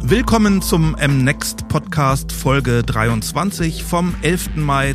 Willkommen zum MNext Podcast Folge 23 vom 11. Mai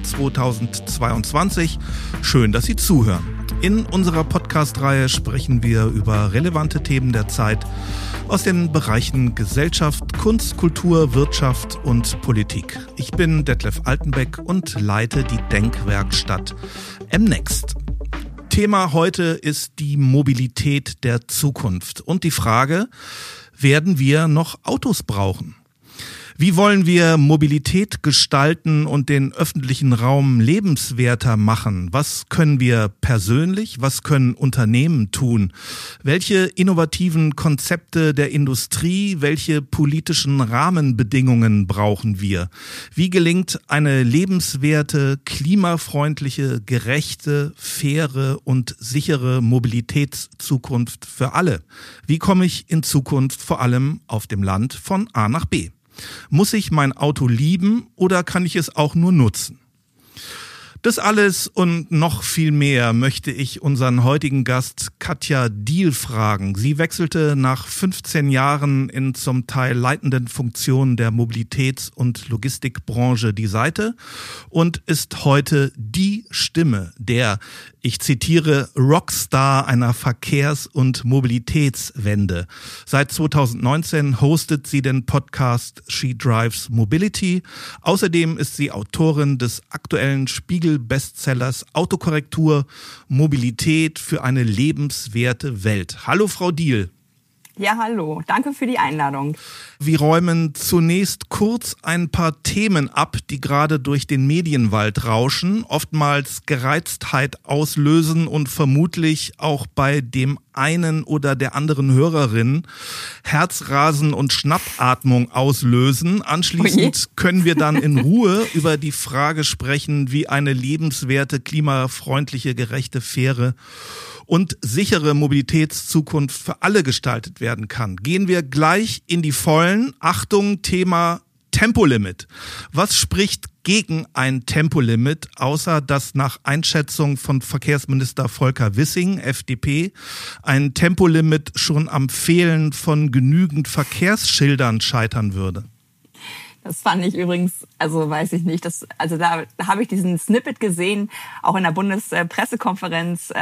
2022. Schön, dass Sie zuhören. In unserer Podcast-Reihe sprechen wir über relevante Themen der Zeit aus den Bereichen Gesellschaft, Kunst, Kultur, Wirtschaft und Politik. Ich bin Detlef Altenbeck und leite die Denkwerkstatt MNext. Thema heute ist die Mobilität der Zukunft und die Frage: Werden wir noch Autos brauchen? Wie wollen wir Mobilität gestalten und den öffentlichen Raum lebenswerter machen? Was können wir persönlich, was können Unternehmen tun? Welche innovativen Konzepte der Industrie, welche politischen Rahmenbedingungen brauchen wir? Wie gelingt eine lebenswerte, klimafreundliche, gerechte, faire und sichere Mobilitätszukunft für alle? Wie komme ich in Zukunft vor allem auf dem Land von A nach B? Muss ich mein Auto lieben oder kann ich es auch nur nutzen? Das alles und noch viel mehr möchte ich unseren heutigen Gast Katja Diehl fragen. Sie wechselte nach 15 Jahren in zum Teil leitenden Funktionen der Mobilitäts- und Logistikbranche die Seite und ist heute die Stimme der, ich zitiere, Rockstar einer Verkehrs- und Mobilitätswende. Seit 2019 hostet sie den Podcast She Drives Mobility. Außerdem ist sie Autorin des aktuellen Spiegel-Bestsellers Autokorrektur, Mobilität für eine lebenswerte Welt. Hallo Frau Diehl. Ja, hallo. Danke für die Einladung. Wir räumen zunächst kurz ein paar Themen ab, die gerade durch den Medienwald rauschen, oftmals Gereiztheit auslösen und vermutlich auch bei dem einen oder der anderen Hörerin Herzrasen und Schnappatmung auslösen. Anschließend können wir dann in Ruhe über die Frage sprechen, wie eine lebenswerte, klimafreundliche, gerechte, faire und sichere Mobilitätszukunft für alle gestaltet werden kann. Gehen wir gleich in die Vollen. Achtung, Thema Tempolimit. Was spricht gegen ein Tempolimit, außer dass nach Einschätzung von Verkehrsminister Volker Wissing, FDP, ein Tempolimit schon am Fehlen von genügend Verkehrsschildern scheitern würde? Das fand ich übrigens, weiß ich nicht, da habe ich diesen Snippet gesehen, auch in der Bundespressekonferenz,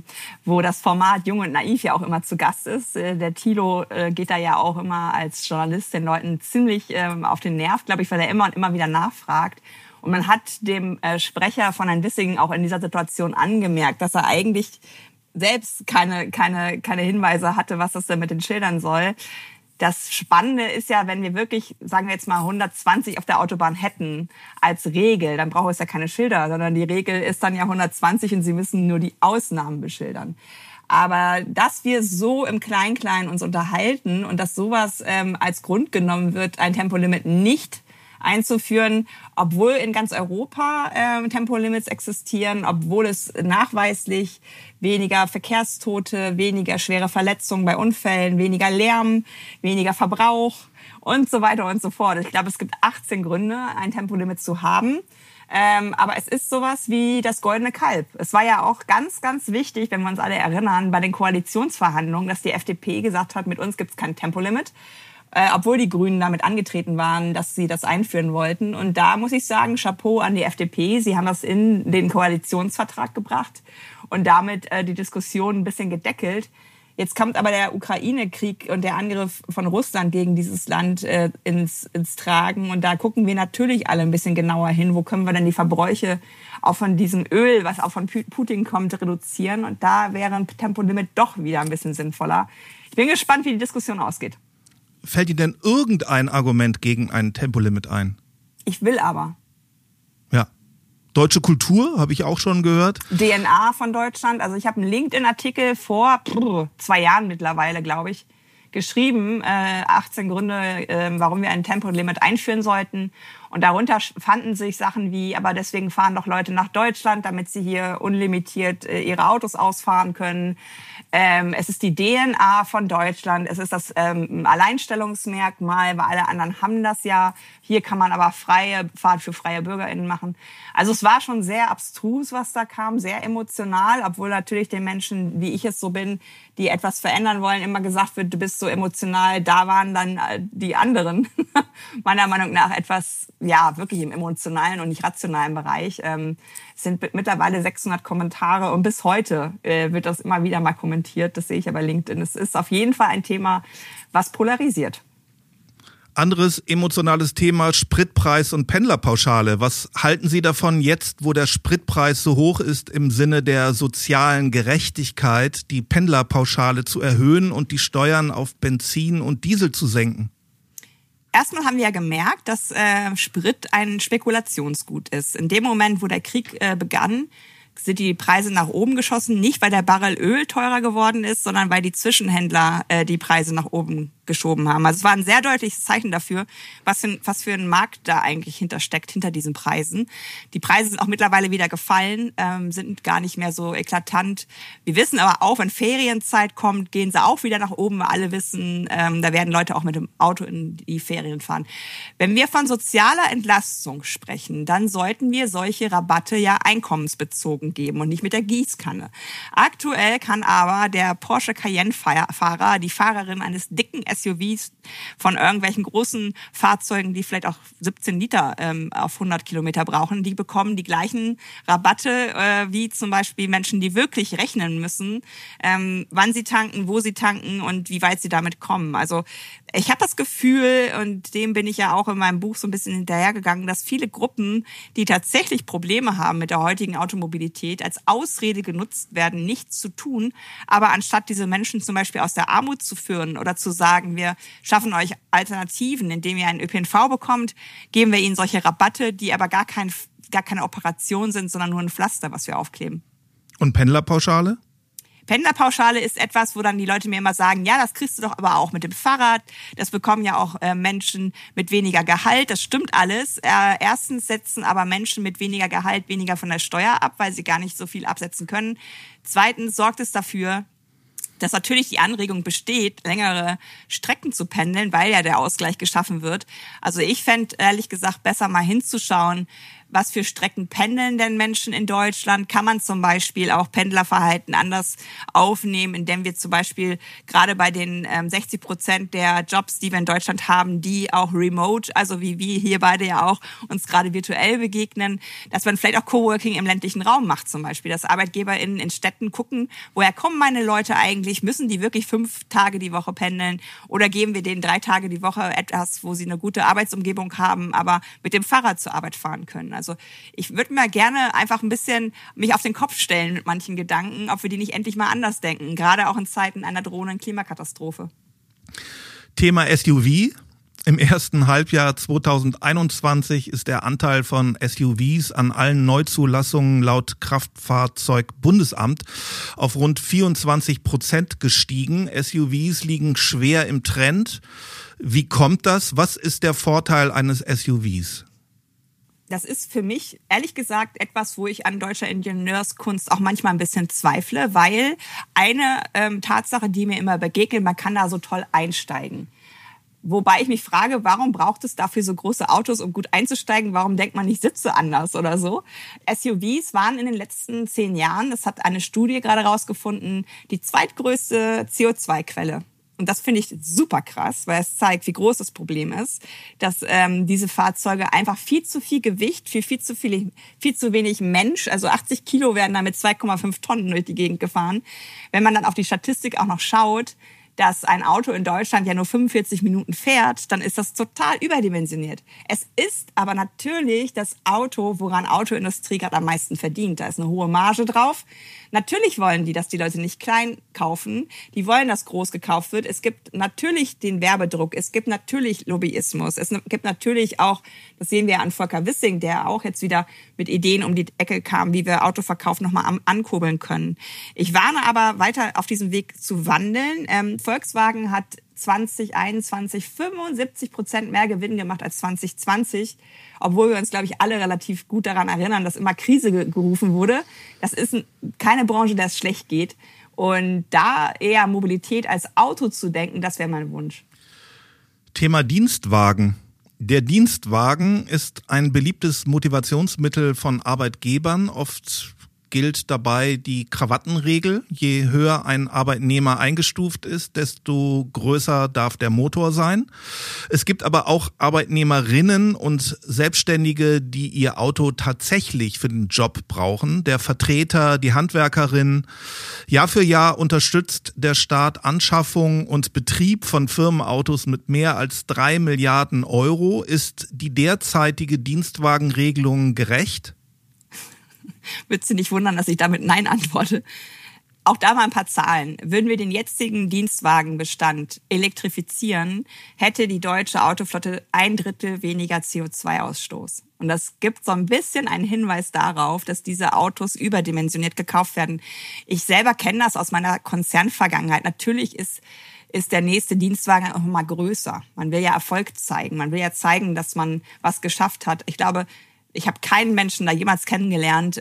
wo das Format Jung und Naiv ja auch immer zu Gast ist. Der Thilo geht da ja auch immer als Journalist den Leuten ziemlich auf den Nerv, glaube ich, weil er immer und immer wieder nachfragt. Und man hat dem Sprecher von Herrn Wissing auch in dieser Situation angemerkt, dass er eigentlich selbst keine Hinweise hatte, was das denn mit den Schildern soll. Das Spannende ist ja, wenn wir wirklich, sagen wir jetzt mal, 120 auf der Autobahn hätten als Regel, dann braucht es ja keine Schilder, sondern die Regel ist dann ja 120 und sie müssen nur die Ausnahmen beschildern. Aber dass wir so im Klein-Klein uns unterhalten und dass sowas als Grund genommen wird, ein Tempolimit nicht einzuführen, obwohl in ganz Europa Tempolimits existieren, obwohl es nachweislich weniger Verkehrstote, weniger schwere Verletzungen bei Unfällen, weniger Lärm, weniger Verbrauch und so weiter und so fort. Ich glaube, es gibt 18 Gründe, ein Tempolimit zu haben. Aber es ist sowas wie das goldene Kalb. Es war ja auch ganz, ganz wichtig, wenn wir uns alle erinnern, bei den Koalitionsverhandlungen, dass die FDP gesagt hat, mit uns gibt es kein Tempolimit. Obwohl die Grünen damit angetreten waren, dass sie das einführen wollten. Und da muss ich sagen, Chapeau an die FDP. Sie haben das in den Koalitionsvertrag gebracht und damit die Diskussion ein bisschen gedeckelt. Jetzt kommt aber der Ukraine-Krieg und der Angriff von Russland gegen dieses Land ins Tragen. Und da gucken wir natürlich alle ein bisschen genauer hin. Wo können wir denn die Verbräuche auch von diesem Öl, was auch von Putin kommt, reduzieren? Und da wäre ein Tempolimit doch wieder ein bisschen sinnvoller. Ich bin gespannt, wie die Diskussion ausgeht. Fällt Ihnen denn irgendein Argument gegen ein Tempolimit ein? Ich will aber. Ja. Deutsche Kultur, habe ich auch schon gehört. DNA von Deutschland. Also ich habe einen LinkedIn-Artikel vor 2 Jahren mittlerweile, glaube ich, geschrieben. 18 Gründe, warum wir ein Tempolimit einführen sollten. Und darunter fanden sich Sachen wie, aber deswegen fahren doch Leute nach Deutschland, damit sie hier unlimitiert ihre Autos ausfahren können. Es ist die DNA von Deutschland, es ist das Alleinstellungsmerkmal, weil alle anderen haben das ja. Hier kann man aber freie Fahrt für freie BürgerInnen machen. Also es war schon sehr abstrus, was da kam, sehr emotional, obwohl natürlich den Menschen, wie ich es so bin, die etwas verändern wollen, immer gesagt wird, du bist so emotional. Da waren dann die anderen, meiner Meinung nach, etwas, ja, wirklich im emotionalen und nicht rationalen Bereich. Es sind mittlerweile 600 Kommentare und bis heute wird das immer wieder mal kommentiert. Das sehe ich ja bei LinkedIn. Es ist auf jeden Fall ein Thema, was polarisiert. Anderes emotionales Thema, Spritpreis und Pendlerpauschale. Was halten Sie davon jetzt, wo der Spritpreis so hoch ist, im Sinne der sozialen Gerechtigkeit, die Pendlerpauschale zu erhöhen und die Steuern auf Benzin und Diesel zu senken? Erstmal haben wir ja gemerkt, dass Sprit ein Spekulationsgut ist. In dem Moment, wo der Krieg begann, sind die Preise nach oben geschossen. Nicht, weil der Barrel Öl teurer geworden ist, sondern weil die Zwischenhändler die Preise nach oben geschoben haben. Also es war ein sehr deutliches Zeichen dafür, was für ein Markt da eigentlich hintersteckt, hinter diesen Preisen. Die Preise sind auch mittlerweile wieder gefallen, sind gar nicht mehr so eklatant. Wir wissen aber auch, wenn Ferienzeit kommt, gehen sie auch wieder nach oben. Wir alle wissen, da werden Leute auch mit dem Auto in die Ferien fahren. Wenn wir von sozialer Entlastung sprechen, dann sollten wir solche Rabatte ja einkommensbezogen geben und nicht mit der Gießkanne. Aktuell kann aber der Porsche Cayenne-Fahrer, die Fahrerin eines dicken SUVs von irgendwelchen großen Fahrzeugen, die vielleicht auch 17 Liter auf 100 Kilometer brauchen, die bekommen die gleichen Rabatte wie zum Beispiel Menschen, die wirklich rechnen müssen, wann sie tanken, wo sie tanken und wie weit sie damit kommen. Also ich habe das Gefühl, und dem bin ich ja auch in meinem Buch so ein bisschen hinterhergegangen, dass viele Gruppen, die tatsächlich Probleme haben mit der heutigen Automobilität, als Ausrede genutzt werden, nichts zu tun, aber anstatt diese Menschen zum Beispiel aus der Armut zu führen oder zu sagen, wir schaffen euch Alternativen, indem ihr einen ÖPNV bekommt, geben wir ihnen solche Rabatte, die aber gar keine Operation sind, sondern nur ein Pflaster, was wir aufkleben. Und Pendlerpauschale? Pendlerpauschale ist etwas, wo dann die Leute mir immer sagen, ja, das kriegst du doch aber auch mit dem Fahrrad. Das bekommen ja auch Menschen mit weniger Gehalt. Das stimmt alles. Erstens setzen aber Menschen mit weniger Gehalt weniger von der Steuer ab, weil sie gar nicht so viel absetzen können. Zweitens sorgt es dafür, dass natürlich die Anregung besteht, längere Strecken zu pendeln, weil ja der Ausgleich geschaffen wird. Also ich fände ehrlich gesagt besser mal hinzuschauen, was für Strecken pendeln denn Menschen in Deutschland? Kann man zum Beispiel auch Pendlerverhalten anders aufnehmen, indem wir zum Beispiel gerade bei den 60% der Jobs, die wir in Deutschland haben, die auch remote, also wie wir hier beide ja auch uns gerade virtuell begegnen, dass man vielleicht auch Coworking im ländlichen Raum macht zum Beispiel, dass ArbeitgeberInnen in Städten gucken, woher kommen meine Leute eigentlich? Müssen die wirklich 5 Tage die Woche pendeln oder geben wir denen 3 Tage die Woche etwas, wo sie eine gute Arbeitsumgebung haben, aber mit dem Fahrrad zur Arbeit fahren können? Also ich würde mir gerne einfach ein bisschen mich auf den Kopf stellen mit manchen Gedanken, ob wir die nicht endlich mal anders denken, gerade auch in Zeiten einer drohenden Klimakatastrophe. Thema SUV. Im ersten Halbjahr 2021 ist der Anteil von SUVs an allen Neuzulassungen laut Kraftfahrzeugbundesamt auf rund 24% gestiegen. SUVs liegen schwer im Trend. Wie kommt das? Was ist der Vorteil eines SUVs? Das ist für mich, ehrlich gesagt, etwas, wo ich an deutscher Ingenieurskunst auch manchmal ein bisschen zweifle, weil eine Tatsache, die mir immer begegnet, man kann da so toll einsteigen. Wobei ich mich frage, warum braucht es dafür so große Autos, um gut einzusteigen? Warum denkt man nicht, sitze anders oder so? SUVs waren in den letzten 10 Jahren, das hat eine Studie gerade rausgefunden, die zweitgrößte CO2-Quelle. Und das finde ich super krass, weil es zeigt, wie groß das Problem ist, dass diese Fahrzeuge einfach viel zu viel Gewicht für viel zu wenig Mensch, also 80 Kilo werden da mit 2,5 Tonnen durch die Gegend gefahren. Wenn man dann auf die Statistik auch noch schaut, dass ein Auto in Deutschland ja nur 45 Minuten fährt, dann ist das total überdimensioniert. Es ist aber natürlich das Auto, woran Autoindustrie gerade am meisten verdient. Da ist eine hohe Marge drauf. Natürlich wollen die, dass die Leute nicht klein kaufen. Die wollen, dass groß gekauft wird. Es gibt natürlich den Werbedruck. Es gibt natürlich Lobbyismus. Es gibt natürlich auch, das sehen wir an Volker Wissing, der auch jetzt wieder mit Ideen um die Ecke kam, wie wir Autoverkauf nochmal ankurbeln können. Ich warne aber weiter auf diesem Weg zu wandeln. Volkswagen hat 2021 75% mehr Gewinn gemacht als 2020, obwohl wir uns, glaube ich, alle relativ gut daran erinnern, dass immer Krise gerufen wurde. Das ist keine Branche, der es schlecht geht. Und da eher Mobilität als Auto zu denken, das wäre mein Wunsch. Thema Dienstwagen. Der Dienstwagen ist ein beliebtes Motivationsmittel von Arbeitgebern. Oft gilt dabei die Krawattenregel. Je höher ein Arbeitnehmer eingestuft ist, desto größer darf der Motor sein. Es gibt aber auch Arbeitnehmerinnen und Selbstständige, die ihr Auto tatsächlich für den Job brauchen. Der Vertreter, die Handwerkerin. Jahr für Jahr unterstützt der Staat Anschaffung und Betrieb von Firmenautos mit mehr als 3 Milliarden Euro. Ist die derzeitige Dienstwagenregelung gerecht? Würdest du nicht wundern, dass ich damit Nein antworte? Auch da mal ein paar Zahlen. Würden wir den jetzigen Dienstwagenbestand elektrifizieren, hätte die deutsche Autoflotte 1/3 weniger CO2-Ausstoß. Und das gibt so ein bisschen einen Hinweis darauf, dass diese Autos überdimensioniert gekauft werden. Ich selber kenne das aus meiner Konzernvergangenheit. Natürlich ist der nächste Dienstwagen auch mal größer. Man will ja Erfolg zeigen. Man will ja zeigen, dass man was geschafft hat. Ich glaube, ich habe keinen Menschen da jemals kennengelernt,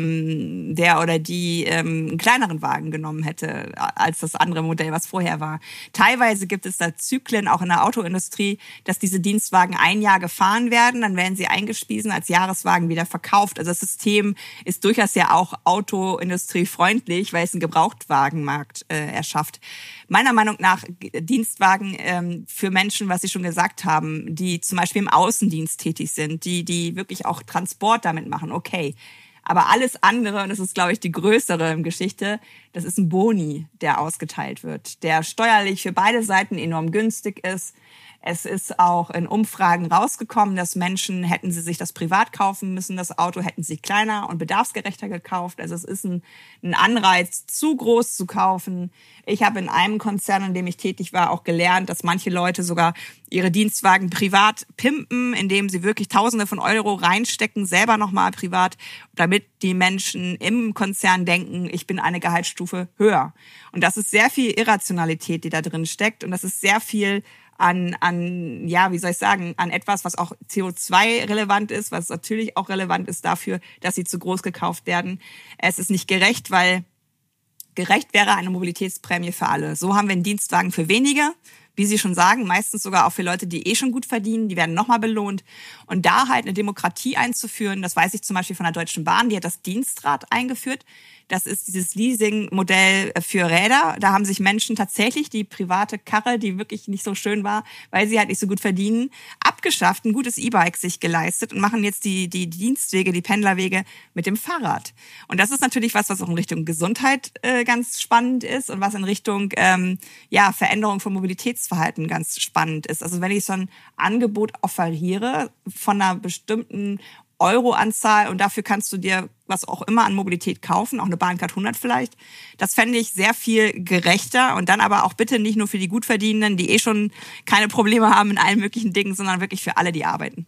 der oder die einen kleineren Wagen genommen hätte als das andere Modell, was vorher war. Teilweise gibt es da Zyklen, auch in der Autoindustrie, dass diese Dienstwagen ein Jahr gefahren werden, dann werden sie eingespiesen, als Jahreswagen wieder verkauft. Also das System ist durchaus ja auch autoindustriefreundlich, weil es einen Gebrauchtwagenmarkt erschafft. Meiner Meinung nach Dienstwagen für Menschen, was Sie schon gesagt haben, die zum Beispiel im Außendienst tätig sind, die wirklich auch Transport damit machen, okay. Aber alles andere, und das ist, glaube ich, die größere Geschichte, das ist ein Boni, der ausgeteilt wird, der steuerlich für beide Seiten enorm günstig ist. Es ist auch in Umfragen rausgekommen, dass Menschen, hätten sie sich das privat kaufen müssen, das Auto, hätten sie kleiner und bedarfsgerechter gekauft. Also es ist ein Anreiz, zu groß zu kaufen. Ich habe in einem Konzern, in dem ich tätig war, auch gelernt, dass manche Leute sogar ihre Dienstwagen privat pimpen, indem sie wirklich Tausende von Euro reinstecken, selber nochmal privat, damit die Menschen im Konzern denken, ich bin eine Gehaltsstufe höher. Und das ist sehr viel Irrationalität, die da drin steckt. Und das ist sehr viel an etwas, was auch CO2-relevant ist, was natürlich auch relevant ist dafür, dass sie zu groß gekauft werden. Es ist nicht gerecht, weil gerecht wäre eine Mobilitätsprämie für alle. So haben wir einen Dienstwagen für wenige, wie Sie schon sagen, meistens sogar auch für Leute, die schon gut verdienen, die werden nochmal belohnt. Und da halt eine Demokratie einzuführen, das weiß ich zum Beispiel von der Deutschen Bahn, die hat das Dienstrad eingeführt. Das ist dieses Leasing-Modell für Räder. Da haben sich Menschen tatsächlich die private Karre, die wirklich nicht so schön war, weil sie halt nicht so gut verdienen, abgeschafft, ein gutes E-Bike sich geleistet und machen jetzt die Dienstwege, die Pendlerwege mit dem Fahrrad. Und das ist natürlich was auch in Richtung Gesundheit ganz spannend ist und was in Richtung Veränderung von Mobilitätsverhalten ganz spannend ist. Also wenn ich so ein Angebot offeriere von einer bestimmten Euroanzahl und dafür kannst du dir was auch immer an Mobilität kaufen, auch eine Bahncard 100 vielleicht. Das fände ich sehr viel gerechter und dann aber auch bitte nicht nur für die Gutverdienenden, die schon keine Probleme haben in allen möglichen Dingen, sondern wirklich für alle, die arbeiten.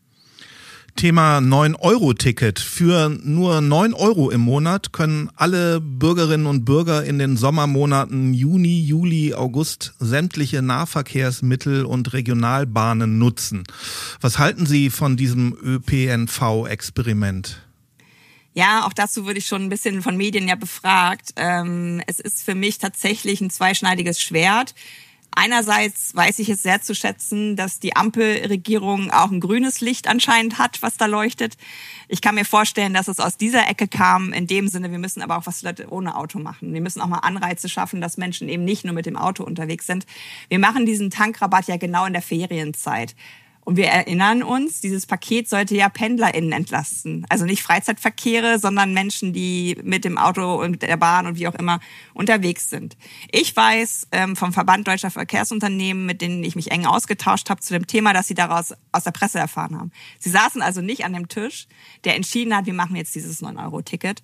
Thema 9-Euro-Ticket. Für nur 9 Euro im Monat können alle Bürgerinnen und Bürger in den Sommermonaten Juni, Juli, August sämtliche Nahverkehrsmittel und Regionalbahnen nutzen. Was halten Sie von diesem ÖPNV-Experiment? Ja, auch dazu wurde ich schon ein bisschen von Medien ja befragt. Es ist für mich tatsächlich ein zweischneidiges Schwert. Einerseits weiß ich es sehr zu schätzen, dass die Ampelregierung auch ein grünes Licht anscheinend hat, was da leuchtet. Ich kann mir vorstellen, dass es aus dieser Ecke kam, in dem Sinne, wir müssen aber auch was Leute ohne Auto machen. Wir müssen auch mal Anreize schaffen, dass Menschen eben nicht nur mit dem Auto unterwegs sind. Wir machen diesen Tankrabatt ja genau in der Ferienzeit. Und wir erinnern uns, dieses Paket sollte ja PendlerInnen entlasten. Also nicht Freizeitverkehre, sondern Menschen, die mit dem Auto und der Bahn und wie auch immer unterwegs sind. Ich weiß vom Verband Deutscher Verkehrsunternehmen, mit denen ich mich eng ausgetauscht habe zu dem Thema, dass sie daraus aus der Presse erfahren haben. Sie saßen also nicht an dem Tisch, der entschieden hat, wir machen jetzt dieses 9-Euro-Ticket.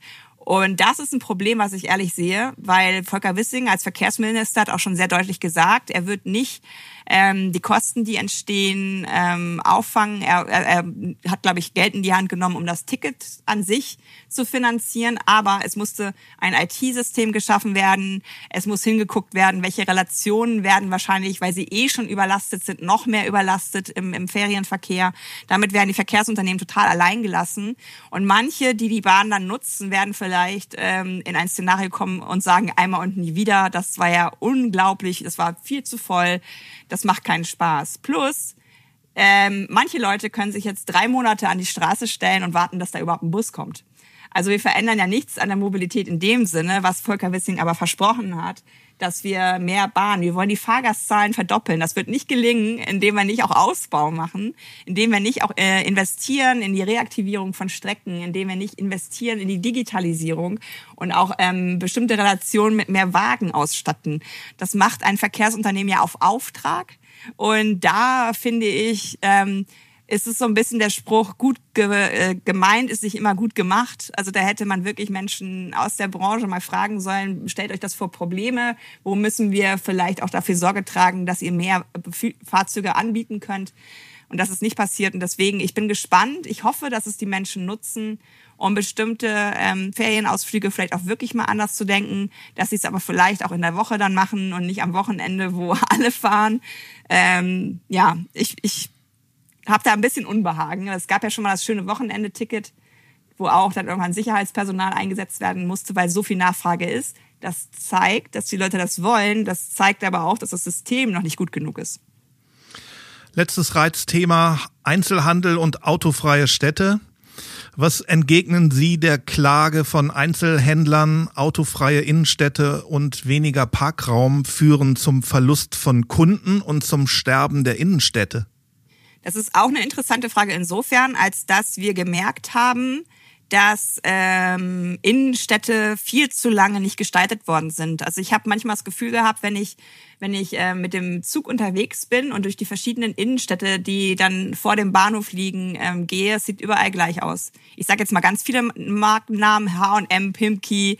Und das ist ein Problem, was ich ehrlich sehe, weil Volker Wissing als Verkehrsminister hat auch schon sehr deutlich gesagt, er wird nicht die Kosten, die entstehen, auffangen. Er hat, glaube ich, Geld in die Hand genommen, um das Ticket an sich zu finanzieren. Aber es musste ein IT-System geschaffen werden. Es muss hingeguckt werden, welche Relationen werden wahrscheinlich, weil sie schon überlastet sind, noch mehr überlastet im Ferienverkehr. Damit werden die Verkehrsunternehmen total allein gelassen. Und manche, die die Bahn dann nutzen, werden vielleicht in ein Szenario kommen und sagen, einmal und nie wieder. Das war ja unglaublich, das war viel zu voll. Das macht keinen Spaß. Plus, manche Leute können sich jetzt 3 Monate an die Straße stellen und warten, dass da überhaupt ein Bus kommt. Also wir verändern ja nichts an der Mobilität in dem Sinne, was Volker Wissing aber versprochen hat, dass wir mehr Bahn, wir wollen die Fahrgastzahlen verdoppeln. Das wird nicht gelingen, indem wir nicht auch Ausbau machen, indem wir nicht auch investieren in die Reaktivierung von Strecken, indem wir nicht investieren in die Digitalisierung und auch bestimmte Relationen mit mehr Wagen ausstatten. Das macht ein Verkehrsunternehmen ja auf Auftrag. Und da finde ich, ist es so ein bisschen der Spruch, gut gemeint ist nicht immer gut gemacht. Also da hätte man wirklich Menschen aus der Branche mal fragen sollen, stellt euch das vor Probleme, wo müssen wir vielleicht auch dafür Sorge tragen, dass ihr mehr Fahrzeuge anbieten könnt. Und das ist nicht passiert. Und deswegen, ich bin gespannt. Ich hoffe, dass es die Menschen nutzen, um bestimmte Ferienausflüge vielleicht auch wirklich mal anders zu denken, dass sie es aber vielleicht auch in der Woche dann machen und nicht am Wochenende, wo alle fahren. Ich habe da ein bisschen Unbehagen. Es gab ja schon mal das schöne Wochenende-Ticket, wo auch dann irgendwann Sicherheitspersonal eingesetzt werden musste, weil so viel Nachfrage ist. Das zeigt, dass die Leute das wollen. Das zeigt aber auch, dass das System noch nicht gut genug ist. Letztes Reizthema: Einzelhandel und autofreie Städte. Was entgegnen Sie der Klage von Einzelhändlern? Autofreie Innenstädte und weniger Parkraum führen zum Verlust von Kunden und zum Sterben der Innenstädte. Das ist auch eine interessante Frage insofern, als dass wir gemerkt haben, dass Innenstädte viel zu lange nicht gestaltet worden sind. Also ich habe manchmal das Gefühl gehabt, wenn ich mit dem Zug unterwegs bin und durch die verschiedenen Innenstädte, die dann vor dem Bahnhof liegen, gehe, es sieht überall gleich aus. Ich sage jetzt mal ganz viele Markennamen, H&M, Pimki,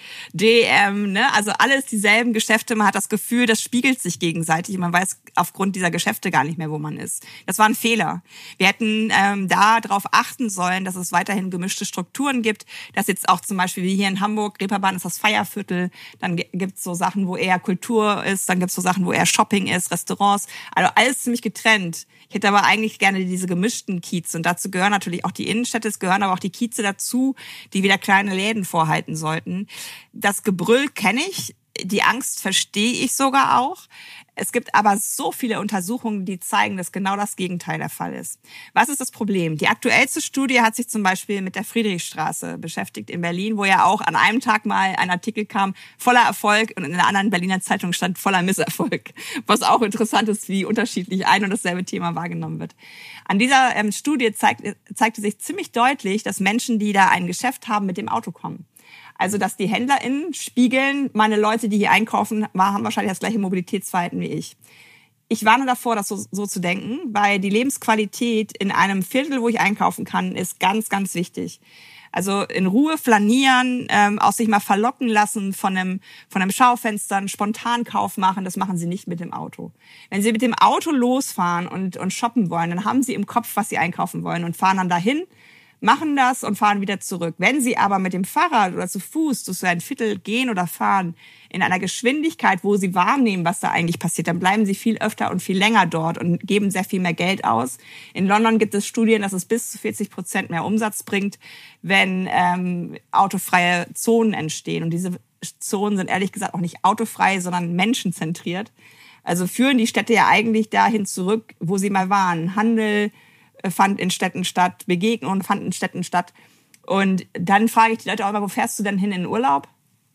DM, ne? Also alles dieselben Geschäfte. Man hat das Gefühl, das spiegelt sich gegenseitig und man weiß aufgrund dieser Geschäfte gar nicht mehr, wo man ist. Das war ein Fehler. Wir hätten da darauf achten sollen, dass es weiterhin gemischte Strukturen gibt, dass jetzt auch zum Beispiel wie hier in Hamburg, Reeperbahn ist das Feierviertel, dann gibt's so Sachen, wo eher Kultur ist, dann gibt's so Sachen, wo eher Shopping ist, Restaurants, also alles ziemlich getrennt. Ich hätte aber eigentlich gerne diese gemischten Kieze und dazu gehören natürlich auch die Innenstädte, es gehören aber auch die Kieze dazu, die wieder kleine Läden vorhalten sollten. Das Gebrüll kenne ich, die Angst verstehe ich sogar auch. Es gibt aber so viele Untersuchungen, die zeigen, dass genau das Gegenteil der Fall ist. Was ist das Problem? Die aktuellste Studie hat sich zum Beispiel mit der Friedrichstraße beschäftigt in Berlin, wo ja auch an einem Tag mal ein Artikel kam, voller Erfolg, und in einer anderen Berliner Zeitung stand voller Misserfolg. Was auch interessant ist, wie unterschiedlich ein und dasselbe Thema wahrgenommen wird. An dieser Studie zeigte sich ziemlich deutlich, dass Menschen, die da ein Geschäft haben, mit dem Auto kommen. Also, dass die HändlerInnen spiegeln, meine Leute, die hier einkaufen, haben wahrscheinlich das gleiche Mobilitätsverhalten wie ich. Ich warne davor, das so zu denken, weil die Lebensqualität in einem Viertel, wo ich einkaufen kann, ist ganz, ganz wichtig. Also in Ruhe flanieren, auch sich mal verlocken lassen von einem Schaufenster, einen Spontankauf machen, das machen Sie nicht mit dem Auto. Wenn Sie mit dem Auto losfahren und shoppen wollen, dann haben Sie im Kopf, was Sie einkaufen wollen und fahren dann dahin, machen das und fahren wieder zurück. Wenn Sie aber mit dem Fahrrad oder zu Fuß durch so ein Viertel gehen oder fahren, in einer Geschwindigkeit, wo Sie wahrnehmen, was da eigentlich passiert, dann bleiben Sie viel öfter und viel länger dort und geben sehr viel mehr Geld aus. In London gibt es Studien, dass es bis zu 40% mehr Umsatz bringt, wenn autofreie Zonen entstehen. Und diese Zonen sind ehrlich gesagt auch nicht autofrei, sondern menschenzentriert. Also führen die Städte ja eigentlich dahin zurück, wo sie mal waren. Handel fand in Städten statt, Begegnungen fanden in Städten statt. Und dann frage ich die Leute auch immer, wo fährst du denn hin in den Urlaub?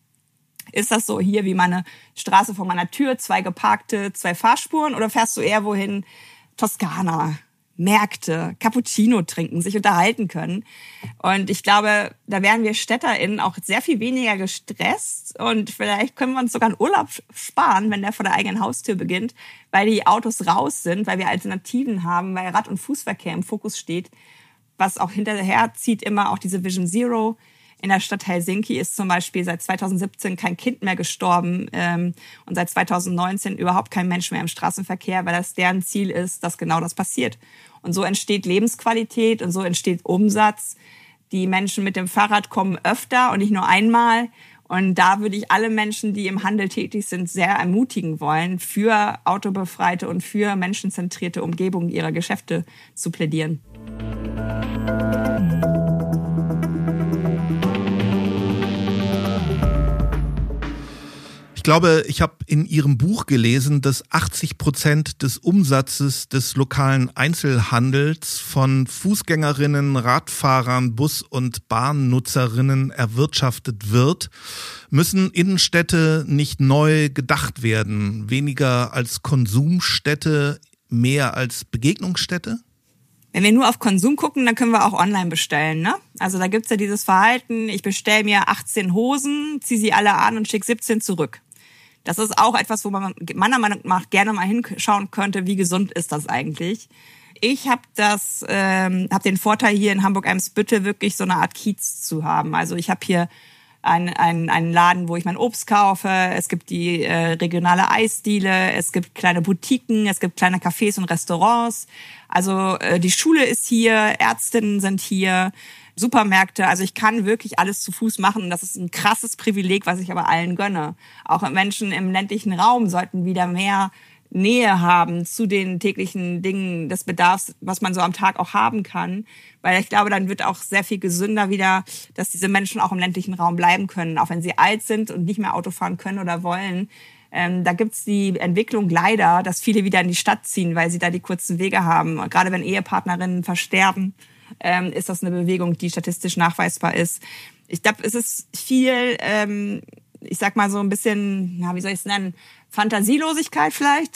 Ist das so hier wie meine Straße vor meiner Tür, 2 geparkte, 2 Fahrspuren? Oder fährst du eher wohin? Toskana, Märkte, Cappuccino trinken, sich unterhalten können. Und ich glaube, da wären wir StädterInnen auch sehr viel weniger gestresst. Und vielleicht können wir uns sogar einen Urlaub sparen, wenn der vor der eigenen Haustür beginnt, weil die Autos raus sind, weil wir Alternativen haben, weil Rad- und Fußverkehr im Fokus steht. Was auch hinterher zieht immer auch diese Vision Zero, In der Stadt Helsinki ist zum Beispiel seit 2017 kein Kind mehr gestorben und seit 2019 überhaupt kein Mensch mehr im Straßenverkehr, weil das deren Ziel ist, dass genau das passiert. Und so entsteht Lebensqualität und so entsteht Umsatz. Die Menschen mit dem Fahrrad kommen öfter und nicht nur einmal. Und da würde ich alle Menschen, die im Handel tätig sind, sehr ermutigen wollen, für autobefreite und für menschenzentrierte Umgebung ihrer Geschäfte zu plädieren. Ich glaube, ich habe in Ihrem Buch gelesen, dass 80% des Umsatzes des lokalen Einzelhandels von Fußgängerinnen, Radfahrern, Bus- und Bahnnutzerinnen erwirtschaftet wird. Müssen Innenstädte nicht neu gedacht werden? Weniger als Konsumstätte, mehr als Begegnungsstätte? Wenn wir nur auf Konsum gucken, dann können wir auch online bestellen, ne? Also da gibt's ja dieses Verhalten, ich bestelle mir 18 Hosen, ziehe sie alle an und schicke 17 zurück. Das ist auch etwas, wo man meiner Meinung nach gerne mal hinschauen könnte, wie gesund ist das eigentlich. Ich habe den Vorteil, hier in Hamburg-Eimsbüttel wirklich so eine Art Kiez zu haben. Also ich habe hier einen Laden, wo ich mein Obst kaufe. Es gibt die regionale Eisdiele, es gibt kleine Boutiquen, es gibt kleine Cafés und Restaurants. Also die Schule ist hier, Ärztinnen sind hier, Supermärkte. Also ich kann wirklich alles zu Fuß machen. Und das ist ein krasses Privileg, was ich aber allen gönne. Auch Menschen im ländlichen Raum sollten wieder mehr Nähe haben zu den täglichen Dingen des Bedarfs, was man so am Tag auch haben kann. Weil ich glaube, dann wird auch sehr viel gesünder wieder, dass diese Menschen auch im ländlichen Raum bleiben können, auch wenn sie alt sind und nicht mehr Auto fahren können oder wollen. Da gibt's die Entwicklung leider, dass viele wieder in die Stadt ziehen, weil sie da die kurzen Wege haben. Und gerade wenn Ehepartnerinnen versterben, ist das eine Bewegung, die statistisch nachweisbar ist. Ich glaube, es ist viel, ich sag mal so ein bisschen, wie soll ich es nennen, Fantasielosigkeit vielleicht,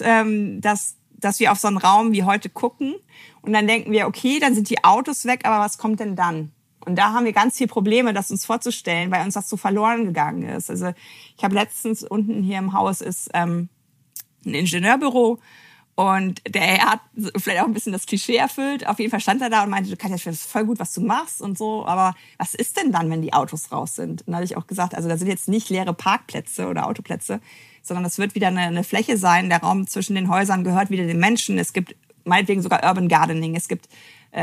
dass wir auf so einen Raum wie heute gucken und dann denken wir, okay, dann sind die Autos weg, aber was kommt denn dann? Und da haben wir ganz viele Probleme, das uns vorzustellen, weil uns das so verloren gegangen ist. Also ich habe letztens unten hier im Haus ist ein Ingenieurbüro und der Herr hat vielleicht auch ein bisschen das Klischee erfüllt. Auf jeden Fall stand er da und meinte, du Katja, ich finde das voll gut, was du machst und so, aber was ist denn dann, wenn die Autos raus sind? Und da habe ich auch gesagt, also da sind jetzt nicht leere Parkplätze oder Autoplätze, sondern es wird wieder eine Fläche sein. Der Raum zwischen den Häusern gehört wieder den Menschen. Es gibt meinetwegen sogar Urban Gardening. Es gibt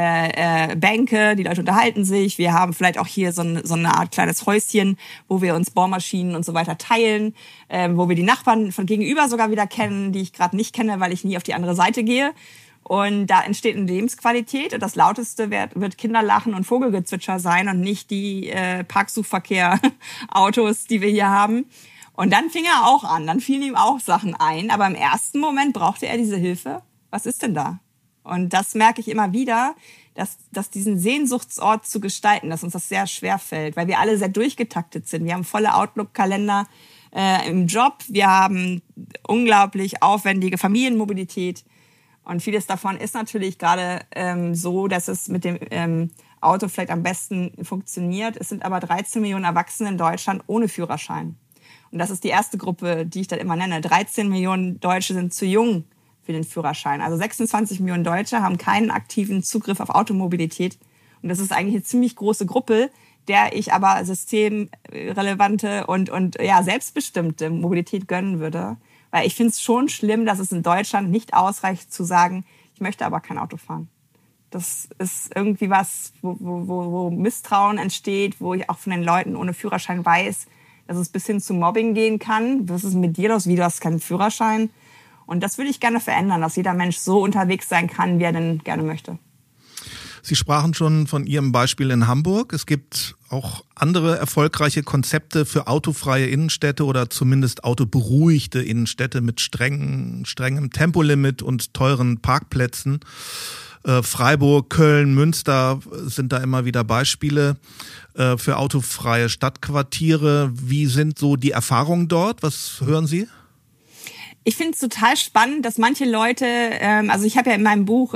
Bänke, die Leute unterhalten sich. Wir haben vielleicht auch hier so eine Art kleines Häuschen, wo wir uns Bohrmaschinen und so weiter teilen, wo wir die Nachbarn von gegenüber sogar wieder kennen, die ich gerade nicht kenne, weil ich nie auf die andere Seite gehe. Und da entsteht eine Lebensqualität und das Lauteste wird Kinderlachen und Vogelgezwitscher sein und nicht die Parksuchverkehr-Autos, die wir hier haben. Und dann fing er auch an, dann fielen ihm auch Sachen ein, aber im ersten Moment brauchte er diese Hilfe. Was ist denn da? Und das merke ich immer wieder, dass diesen Sehnsuchtsort zu gestalten, dass uns das sehr schwer fällt, weil wir alle sehr durchgetaktet sind. Wir haben volle Outlook-Kalender im Job, wir haben unglaublich aufwendige Familienmobilität und vieles davon ist natürlich gerade so, dass es mit dem Auto vielleicht am besten funktioniert. Es sind aber 13 Millionen Erwachsene in Deutschland ohne Führerschein. Und das ist die erste Gruppe, die ich dann immer nenne. 13 Millionen Deutsche sind zu jung für den Führerschein. Also 26 Millionen Deutsche haben keinen aktiven Zugriff auf Automobilität. Und das ist eigentlich eine ziemlich große Gruppe, der ich aber systemrelevante und selbstbestimmte Mobilität gönnen würde. Weil ich finde es schon schlimm, dass es in Deutschland nicht ausreicht zu sagen, ich möchte aber kein Auto fahren. Das ist irgendwie was, wo Misstrauen entsteht, wo ich auch von den Leuten ohne Führerschein weiß, dass es bis hin zu Mobbing gehen kann. Was ist mit dir los? Wie, du hast keinen Führerschein? Und das würde ich gerne verändern, dass jeder Mensch so unterwegs sein kann, wie er denn gerne möchte. Sie sprachen schon von Ihrem Beispiel in Hamburg. Es gibt auch andere erfolgreiche Konzepte für autofreie Innenstädte oder zumindest autoberuhigte Innenstädte mit strengem Tempolimit und teuren Parkplätzen. Freiburg, Köln, Münster sind da immer wieder Beispiele für autofreie Stadtquartiere. Wie sind so die Erfahrungen dort? Was hören Sie? Ich finde es total spannend, dass manche Leute, also ich habe ja in meinem Buch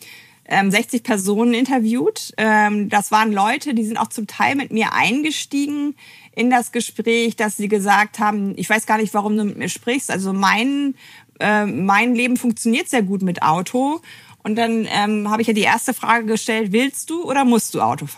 60 Personen interviewt. Das waren Leute, die sind auch zum Teil mit mir eingestiegen in das Gespräch, dass sie gesagt haben, ich weiß gar nicht, warum du mit mir sprichst. Also mein Leben funktioniert sehr gut mit Auto. Und dann habe ich ja die erste Frage gestellt, willst du oder musst du Auto fahren?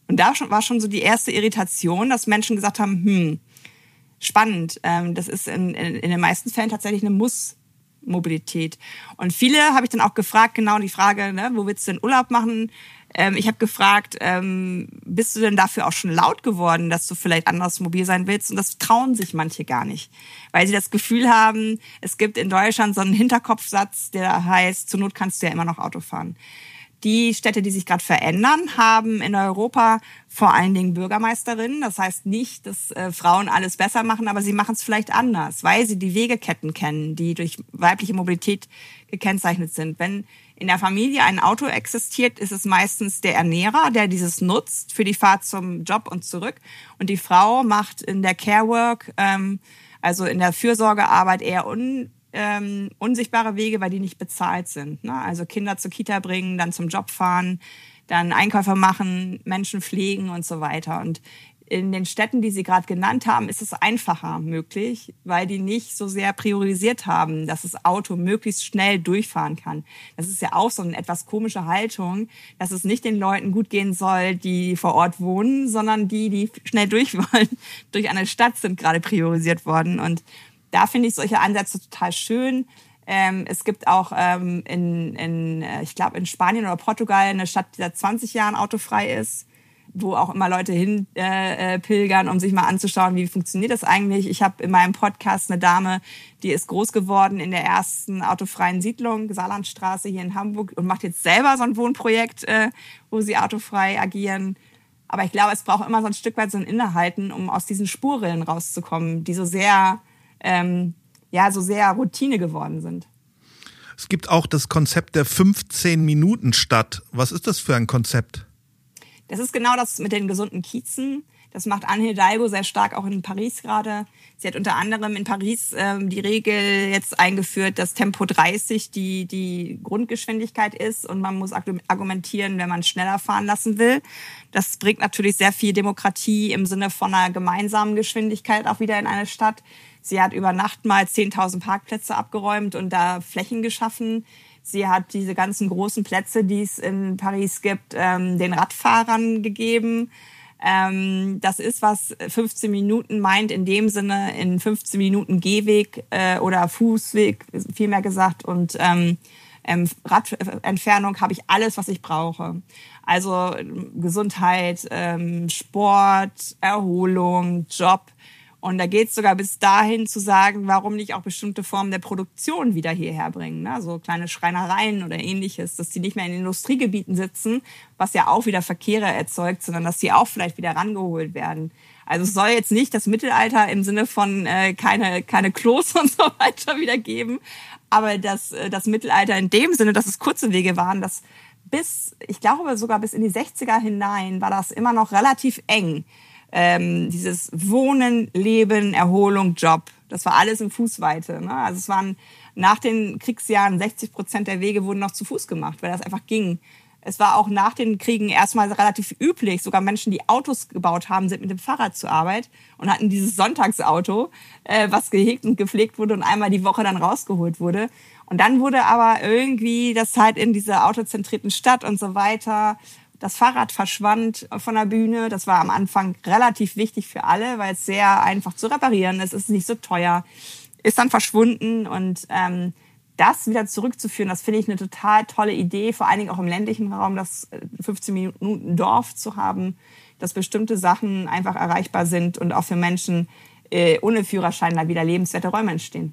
Und da war schon so die erste Irritation, dass Menschen gesagt haben, spannend, das ist in den meisten Fällen tatsächlich eine Muss-Mobilität. Und viele habe ich dann auch gefragt, genau die Frage, ne, wo willst du denn Urlaub machen? Ich habe gefragt, bist du denn dafür auch schon laut geworden, dass du vielleicht anders mobil sein willst? Und das trauen sich manche gar nicht, weil sie das Gefühl haben, es gibt in Deutschland so einen Hinterkopfsatz, der heißt, zur Not kannst du ja immer noch Auto fahren. Die Städte, die sich gerade verändern, haben in Europa vor allen Dingen Bürgermeisterinnen. Das heißt nicht, dass Frauen alles besser machen, aber sie machen es vielleicht anders, weil sie die Wegeketten kennen, die durch weibliche Mobilität gekennzeichnet sind. Wenn in der Familie ein Auto existiert, ist es meistens der Ernährer, der dieses nutzt für die Fahrt zum Job und zurück. Und die Frau macht in der Care-Work, also in der Fürsorgearbeit eher unsichtbare Wege, weil die nicht bezahlt sind. Ne? Also Kinder zur Kita bringen, dann zum Job fahren, dann Einkäufe machen, Menschen pflegen und so weiter. Und in den Städten, die Sie gerade genannt haben, ist es einfacher möglich, weil die nicht so sehr priorisiert haben, dass das Auto möglichst schnell durchfahren kann. Das ist ja auch so eine etwas komische Haltung, dass es nicht den Leuten gut gehen soll, die vor Ort wohnen, sondern die schnell durch wollen, durch eine Stadt sind gerade priorisiert worden. Und da finde ich solche Ansätze total schön. Es gibt auch ich glaube in Spanien oder Portugal eine Stadt, die seit 20 Jahren autofrei ist, wo auch immer Leute hin pilgern, um sich mal anzuschauen, wie funktioniert das eigentlich. Ich habe in meinem Podcast eine Dame, die ist groß geworden in der ersten autofreien Siedlung, Saarlandstraße hier in Hamburg, und macht jetzt selber so ein Wohnprojekt, wo sie autofrei agieren. Aber ich glaube, es braucht immer so ein Stück weit so ein Innehalten, um aus diesen Spurrillen rauszukommen, die so sehr Routine geworden sind. Es gibt auch das Konzept der 15-Minuten-Stadt. Was ist das für ein Konzept? Das ist genau das mit den gesunden Kiezen. Das macht Anne Hidalgo sehr stark auch in Paris gerade. Sie hat unter anderem in Paris die Regel jetzt eingeführt, dass Tempo 30 die Grundgeschwindigkeit ist und man muss argumentieren, wenn man schneller fahren lassen will. Das bringt natürlich sehr viel Demokratie im Sinne von einer gemeinsamen Geschwindigkeit auch wieder in eine Stadt. Sie hat über Nacht mal 10.000 Parkplätze abgeräumt und da Flächen geschaffen. Sie hat diese ganzen großen Plätze, die es in Paris gibt, den Radfahrern gegeben. Das ist, was 15 Minuten meint, in dem Sinne in 15 Minuten Gehweg oder Fußweg, vielmehr gesagt, und Radentfernung habe ich alles, was ich brauche. Also Gesundheit, Sport, Erholung, Job. Und da geht es sogar bis dahin zu sagen, warum nicht auch bestimmte Formen der Produktion wieder hierher bringen. Ne? So kleine Schreinereien oder ähnliches, dass die nicht mehr in Industriegebieten sitzen, was ja auch wieder Verkehre erzeugt, sondern dass die auch vielleicht wieder rangeholt werden. Also es soll jetzt nicht das Mittelalter im Sinne von keine Klos und so weiter wieder geben, aber das Mittelalter in dem Sinne, dass es kurze Wege waren, dass ich glaube sogar bis in die 60er hinein war das immer noch relativ eng. Dieses Wohnen, Leben, Erholung, Job, das war alles in Fußweite. Ne? Also es waren nach den Kriegsjahren 60% der Wege wurden noch zu Fuß gemacht, weil das einfach ging. Es war auch nach den Kriegen erstmal relativ üblich, sogar Menschen, die Autos gebaut haben, sind mit dem Fahrrad zur Arbeit und hatten dieses Sonntagsauto, was gehegt und gepflegt wurde und einmal die Woche dann rausgeholt wurde. Und dann wurde aber irgendwie das halt in dieser autozentrierten Stadt und so weiter. Das Fahrrad verschwand von der Bühne. Das war am Anfang relativ wichtig für alle, weil es sehr einfach zu reparieren ist. Es ist nicht so teuer. Ist dann verschwunden. Und das wieder zurückzuführen, das finde ich eine total tolle Idee. Vor allen Dingen auch im ländlichen Raum, das 15 Minuten Dorf zu haben, dass bestimmte Sachen einfach erreichbar sind und auch für Menschen ohne Führerschein da wieder lebenswerte Räume entstehen.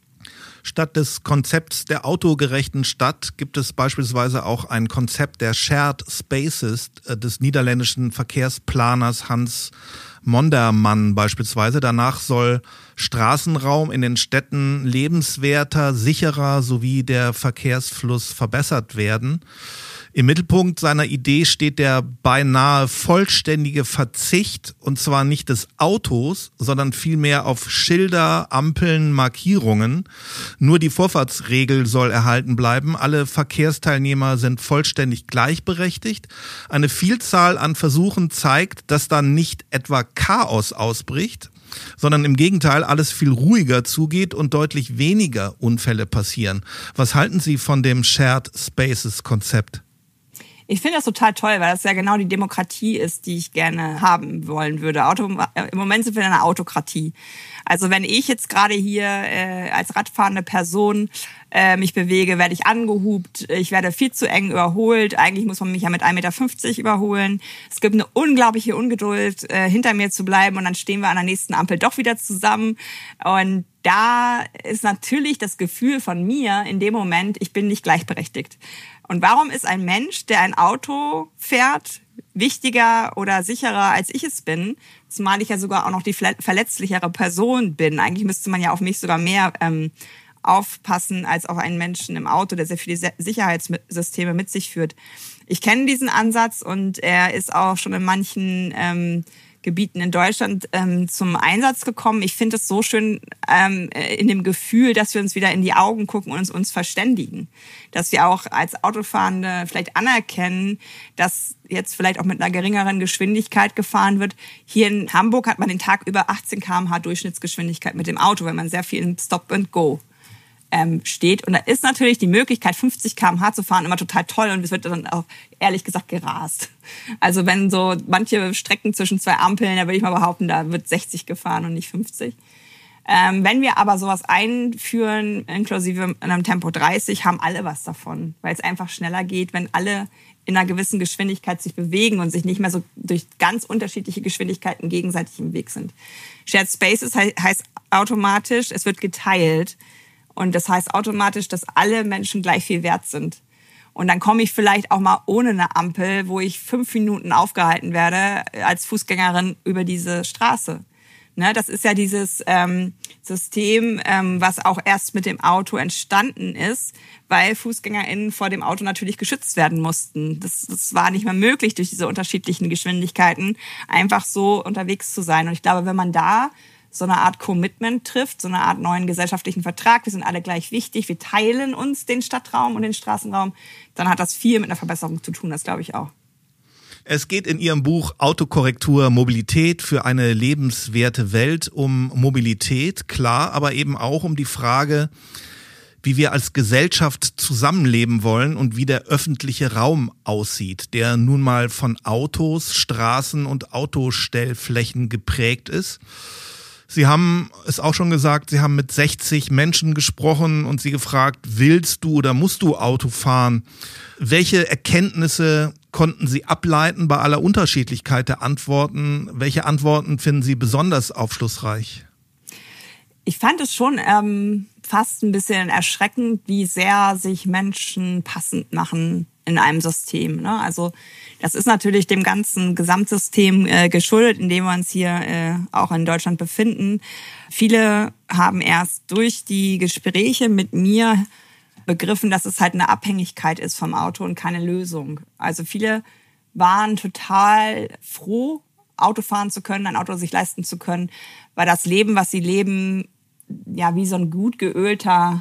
Statt des Konzepts der autogerechten Stadt gibt es beispielsweise auch ein Konzept der Shared Spaces des niederländischen Verkehrsplaners Hans Mondermann beispielsweise. Danach soll Straßenraum in den Städten lebenswerter, sicherer sowie der Verkehrsfluss verbessert werden. Im Mittelpunkt seiner Idee steht der beinahe vollständige Verzicht, und zwar nicht des Autos, sondern vielmehr auf Schilder, Ampeln, Markierungen. Nur die Vorfahrtsregel soll erhalten bleiben. Alle Verkehrsteilnehmer sind vollständig gleichberechtigt. Eine Vielzahl an Versuchen zeigt, dass dann nicht etwa Chaos ausbricht, sondern im Gegenteil alles viel ruhiger zugeht und deutlich weniger Unfälle passieren. Was halten Sie von dem Shared Spaces Konzept? Ich finde das total toll, weil das ja genau die Demokratie ist, die ich gerne haben wollen würde. Im Moment sind wir in einer Autokratie. Also wenn ich jetzt gerade hier als radfahrende Person mich bewege, werde ich angehupt, ich werde viel zu eng überholt. Eigentlich muss man mich ja mit 1,50 Meter überholen. Es gibt eine unglaubliche Ungeduld, hinter mir zu bleiben und dann stehen wir an der nächsten Ampel doch wieder zusammen. Und da ist natürlich das Gefühl von mir in dem Moment, ich bin nicht gleichberechtigt. Und warum ist ein Mensch, der ein Auto fährt, wichtiger oder sicherer als ich es bin, zumal ich ja sogar auch noch die verletzlichere Person bin. Eigentlich müsste man ja auf mich sogar mehr aufpassen als auf einen Menschen im Auto, der sehr viele Sicherheitssysteme mit sich führt. Ich kenne diesen Ansatz und er ist auch schon in manchen Gebieten in Deutschland zum Einsatz gekommen. Ich finde es so schön in dem Gefühl, dass wir uns wieder in die Augen gucken und uns verständigen. Dass wir auch als Autofahrende vielleicht anerkennen, dass jetzt vielleicht auch mit einer geringeren Geschwindigkeit gefahren wird. Hier in Hamburg hat man den Tag über 18 km/h Durchschnittsgeschwindigkeit mit dem Auto, weil man sehr viel im Stop and Go steht. Und da ist natürlich die Möglichkeit, 50 km/h zu fahren, immer total toll. Und es wird dann auch, ehrlich gesagt, gerast. Also wenn so manche Strecken zwischen zwei Ampeln, da würde ich mal behaupten, da wird 60 gefahren und nicht 50. Wenn wir aber sowas einführen, inklusive einem Tempo 30, haben alle was davon. Weil es einfach schneller geht, wenn alle in einer gewissen Geschwindigkeit sich bewegen und sich nicht mehr so durch ganz unterschiedliche Geschwindigkeiten gegenseitig im Weg sind. Shared Spaces heißt automatisch, es wird geteilt. Und das heißt automatisch, dass alle Menschen gleich viel wert sind. Und dann komme ich vielleicht auch mal ohne eine Ampel, wo ich 5 Minuten aufgehalten werde, als Fußgängerin über diese Straße. Ne, das ist ja dieses System, was auch erst mit dem Auto entstanden ist, weil FußgängerInnen vor dem Auto natürlich geschützt werden mussten. Das war nicht mehr möglich, durch diese unterschiedlichen Geschwindigkeiten einfach so unterwegs zu sein. Und ich glaube, wenn man da so eine Art Commitment trifft, so eine Art neuen gesellschaftlichen Vertrag, wir sind alle gleich wichtig, wir teilen uns den Stadtraum und den Straßenraum, dann hat das viel mit einer Verbesserung zu tun, das glaube ich auch. Es geht in Ihrem Buch Autokorrektur Mobilität für eine lebenswerte Welt um Mobilität, klar, aber eben auch um die Frage, wie wir als Gesellschaft zusammenleben wollen und wie der öffentliche Raum aussieht, der nun mal von Autos, Straßen und Autostellflächen geprägt ist. Sie haben es auch schon gesagt, Sie haben mit 60 Menschen gesprochen und sie gefragt, willst du oder musst du Auto fahren? Welche Erkenntnisse konnten Sie ableiten bei aller Unterschiedlichkeit der Antworten? Welche Antworten finden Sie besonders aufschlussreich? Ich fand es schon fast ein bisschen erschreckend, wie sehr sich Menschen passend machen in einem System. Ne? Also das ist natürlich dem ganzen Gesamtsystem geschuldet, in dem wir uns hier auch in Deutschland befinden. Viele haben erst durch die Gespräche mit mir begriffen, dass es halt eine Abhängigkeit ist vom Auto und keine Lösung. Also viele waren total froh, Auto fahren zu können, ein Auto sich leisten zu können, weil das Leben, was sie leben, ja wie so ein gut geölter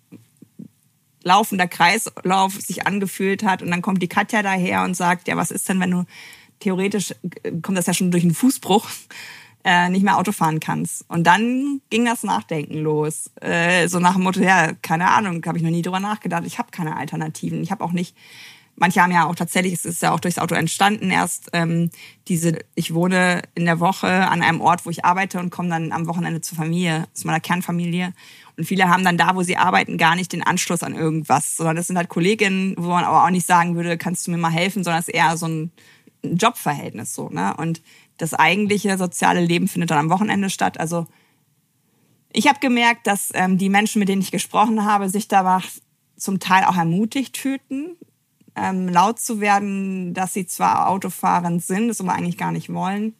laufender Kreislauf sich angefühlt hat. Und dann kommt die Katja daher und sagt, ja, was ist denn, wenn du theoretisch, kommt das ja schon durch einen Fußbruch, nicht mehr Auto fahren kannst. Und dann ging das Nachdenken los. So nach dem Motto, ja, keine Ahnung, habe ich noch nie drüber nachgedacht. Ich habe keine Alternativen. Ich habe auch nicht, manche haben ja auch tatsächlich, es ist ja auch durchs Auto entstanden erst, ich wohne in der Woche an einem Ort, wo ich arbeite und komme dann am Wochenende zur Familie, zu meiner Kernfamilie. Und viele haben dann da, wo sie arbeiten, gar nicht den Anschluss an irgendwas, sondern das sind halt Kolleginnen, wo man aber auch nicht sagen würde, kannst du mir mal helfen, sondern es ist eher so ein Jobverhältnis so, ne? Und das eigentliche soziale Leben findet dann am Wochenende statt. Also ich habe gemerkt, dass die Menschen, mit denen ich gesprochen habe, sich da zum Teil auch ermutigt fühlten, laut zu werden, dass sie zwar autofahrend sind, das aber eigentlich gar nicht wollen.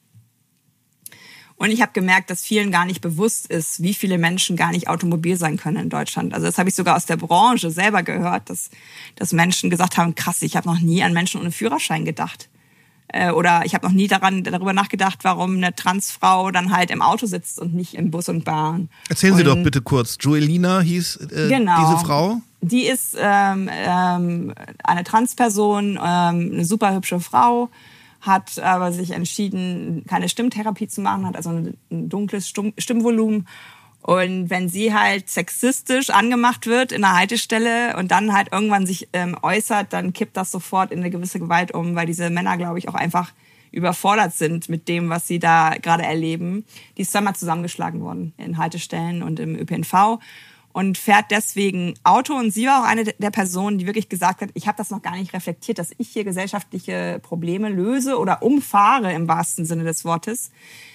Und ich habe gemerkt, dass vielen gar nicht bewusst ist, wie viele Menschen gar nicht automobil sein können in Deutschland. Also das habe ich sogar aus der Branche selber gehört, dass Menschen gesagt haben, krass, ich habe noch nie an Menschen ohne Führerschein gedacht. Oder ich habe noch nie darüber nachgedacht, warum eine Transfrau dann halt im Auto sitzt und nicht im Bus und Bahn. Erzählen Sie doch bitte kurz. Joelina hieß genau, diese Frau? Die ist eine Transperson, eine super hübsche Frau, hat aber sich entschieden, keine Stimmtherapie zu machen, hat also ein dunkles Stimmvolumen Und wenn sie halt sexistisch angemacht wird in der Haltestelle und dann halt irgendwann sich äußert, dann kippt das sofort in eine gewisse Gewalt um, weil diese Männer, glaube ich, auch einfach überfordert sind mit dem, was sie da gerade erleben. Die ist zweimal zusammengeschlagen worden in Haltestellen und im ÖPNV und fährt deswegen Auto. Und sie war auch eine der Personen, die wirklich gesagt hat, ich habe das noch gar nicht reflektiert, dass ich hier gesellschaftliche Probleme löse oder umfahre im wahrsten Sinne des Wortes,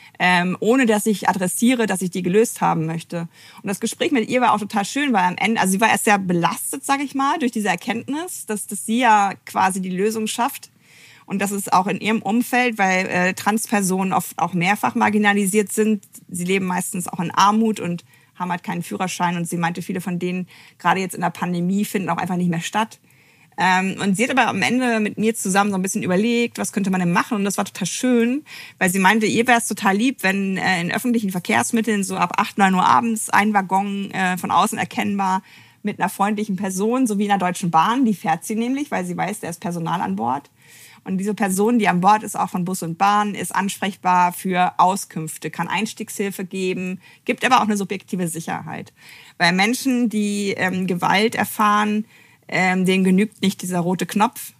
ohne dass ich adressiere, dass ich die gelöst haben möchte. Und das Gespräch mit ihr war auch total schön, weil am Ende, also sie war erst sehr belastet, sage ich mal, durch diese Erkenntnis, dass sie ja quasi die Lösung schafft. Und das ist auch in ihrem Umfeld, weil Transpersonen oft auch mehrfach marginalisiert sind. Sie leben meistens auch in Armut und haben halt keinen Führerschein. Und sie meinte, viele von denen, gerade jetzt in der Pandemie, finden auch einfach nicht mehr statt. Und sie hat aber am Ende mit mir zusammen so ein bisschen überlegt, was könnte man denn machen. Und das war total schön, weil sie meinte, ihr wäre es total lieb, wenn in öffentlichen Verkehrsmitteln so ab 8, 9 Uhr abends ein Waggon von außen erkennbar mit einer freundlichen Person, so wie in der Deutschen Bahn, die fährt sie nämlich, weil sie weiß, da ist Personal an Bord. Und diese Person, die an Bord ist, auch von Bus und Bahn, ist ansprechbar für Auskünfte, kann Einstiegshilfe geben, gibt aber auch eine subjektive Sicherheit. Weil Menschen, die Gewalt erfahren, denen genügt nicht dieser rote Knopf,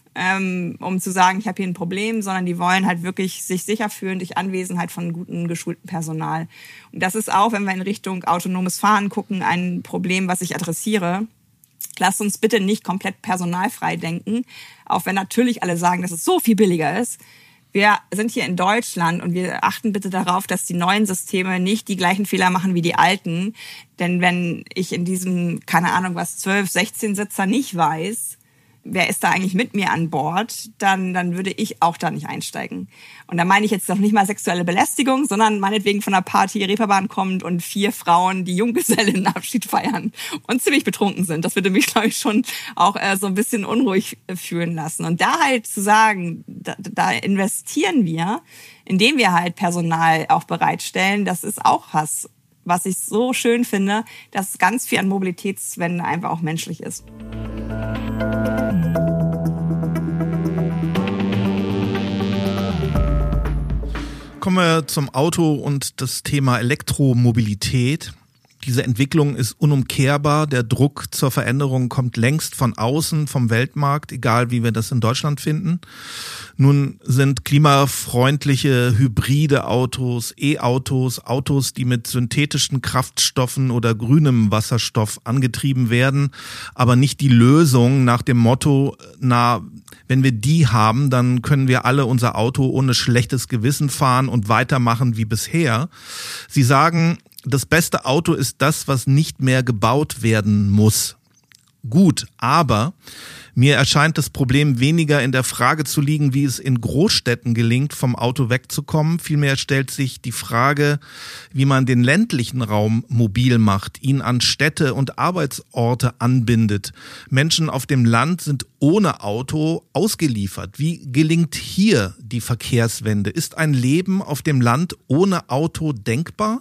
um zu sagen, ich habe hier ein Problem, sondern die wollen halt wirklich sich sicher fühlen durch Anwesenheit von gutem, geschultem Personal. Und das ist auch, wenn wir in Richtung autonomes Fahren gucken, ein Problem, was ich adressiere. Lasst uns bitte nicht komplett personalfrei denken, auch wenn natürlich alle sagen, dass es so viel billiger ist. Wir sind hier in Deutschland und wir achten bitte darauf, dass die neuen Systeme nicht die gleichen Fehler machen wie die alten. Denn wenn ich in diesem, keine Ahnung was, 12, 16 Sitzer nicht weiß, wer ist da eigentlich mit mir an Bord, dann würde ich auch da nicht einsteigen. Und da meine ich jetzt noch nicht mal sexuelle Belästigung, sondern meinetwegen von einer Party Reeperbahn kommt und 4 Frauen die Junggesellenabschied feiern und ziemlich betrunken sind. Das würde mich, glaube ich, schon auch so ein bisschen unruhig fühlen lassen. Und da halt zu sagen, da investieren wir, indem wir halt Personal auch bereitstellen, das ist auch was ich so schön finde, dass ganz viel an Mobilitätswende einfach auch menschlich ist. Kommen wir zum Auto und das Thema Elektromobilität. Diese Entwicklung ist unumkehrbar. Der Druck zur Veränderung kommt längst von außen, vom Weltmarkt, egal wie wir das in Deutschland finden. Nun sind klimafreundliche hybride Autos, E-Autos, Autos, die mit synthetischen Kraftstoffen oder grünem Wasserstoff angetrieben werden, aber nicht die Lösung nach dem Motto, wenn wir die haben, dann können wir alle unser Auto ohne schlechtes Gewissen fahren und weitermachen wie bisher. Sie sagen, das beste Auto ist das, was nicht mehr gebaut werden muss. Gut, aber mir erscheint das Problem weniger in der Frage zu liegen, wie es in Großstädten gelingt, vom Auto wegzukommen. Vielmehr stellt sich die Frage, wie man den ländlichen Raum mobil macht, ihn an Städte und Arbeitsorte anbindet. Menschen auf dem Land sind ohne Auto ausgeliefert. Wie gelingt hier die Verkehrswende? Ist ein Leben auf dem Land ohne Auto denkbar?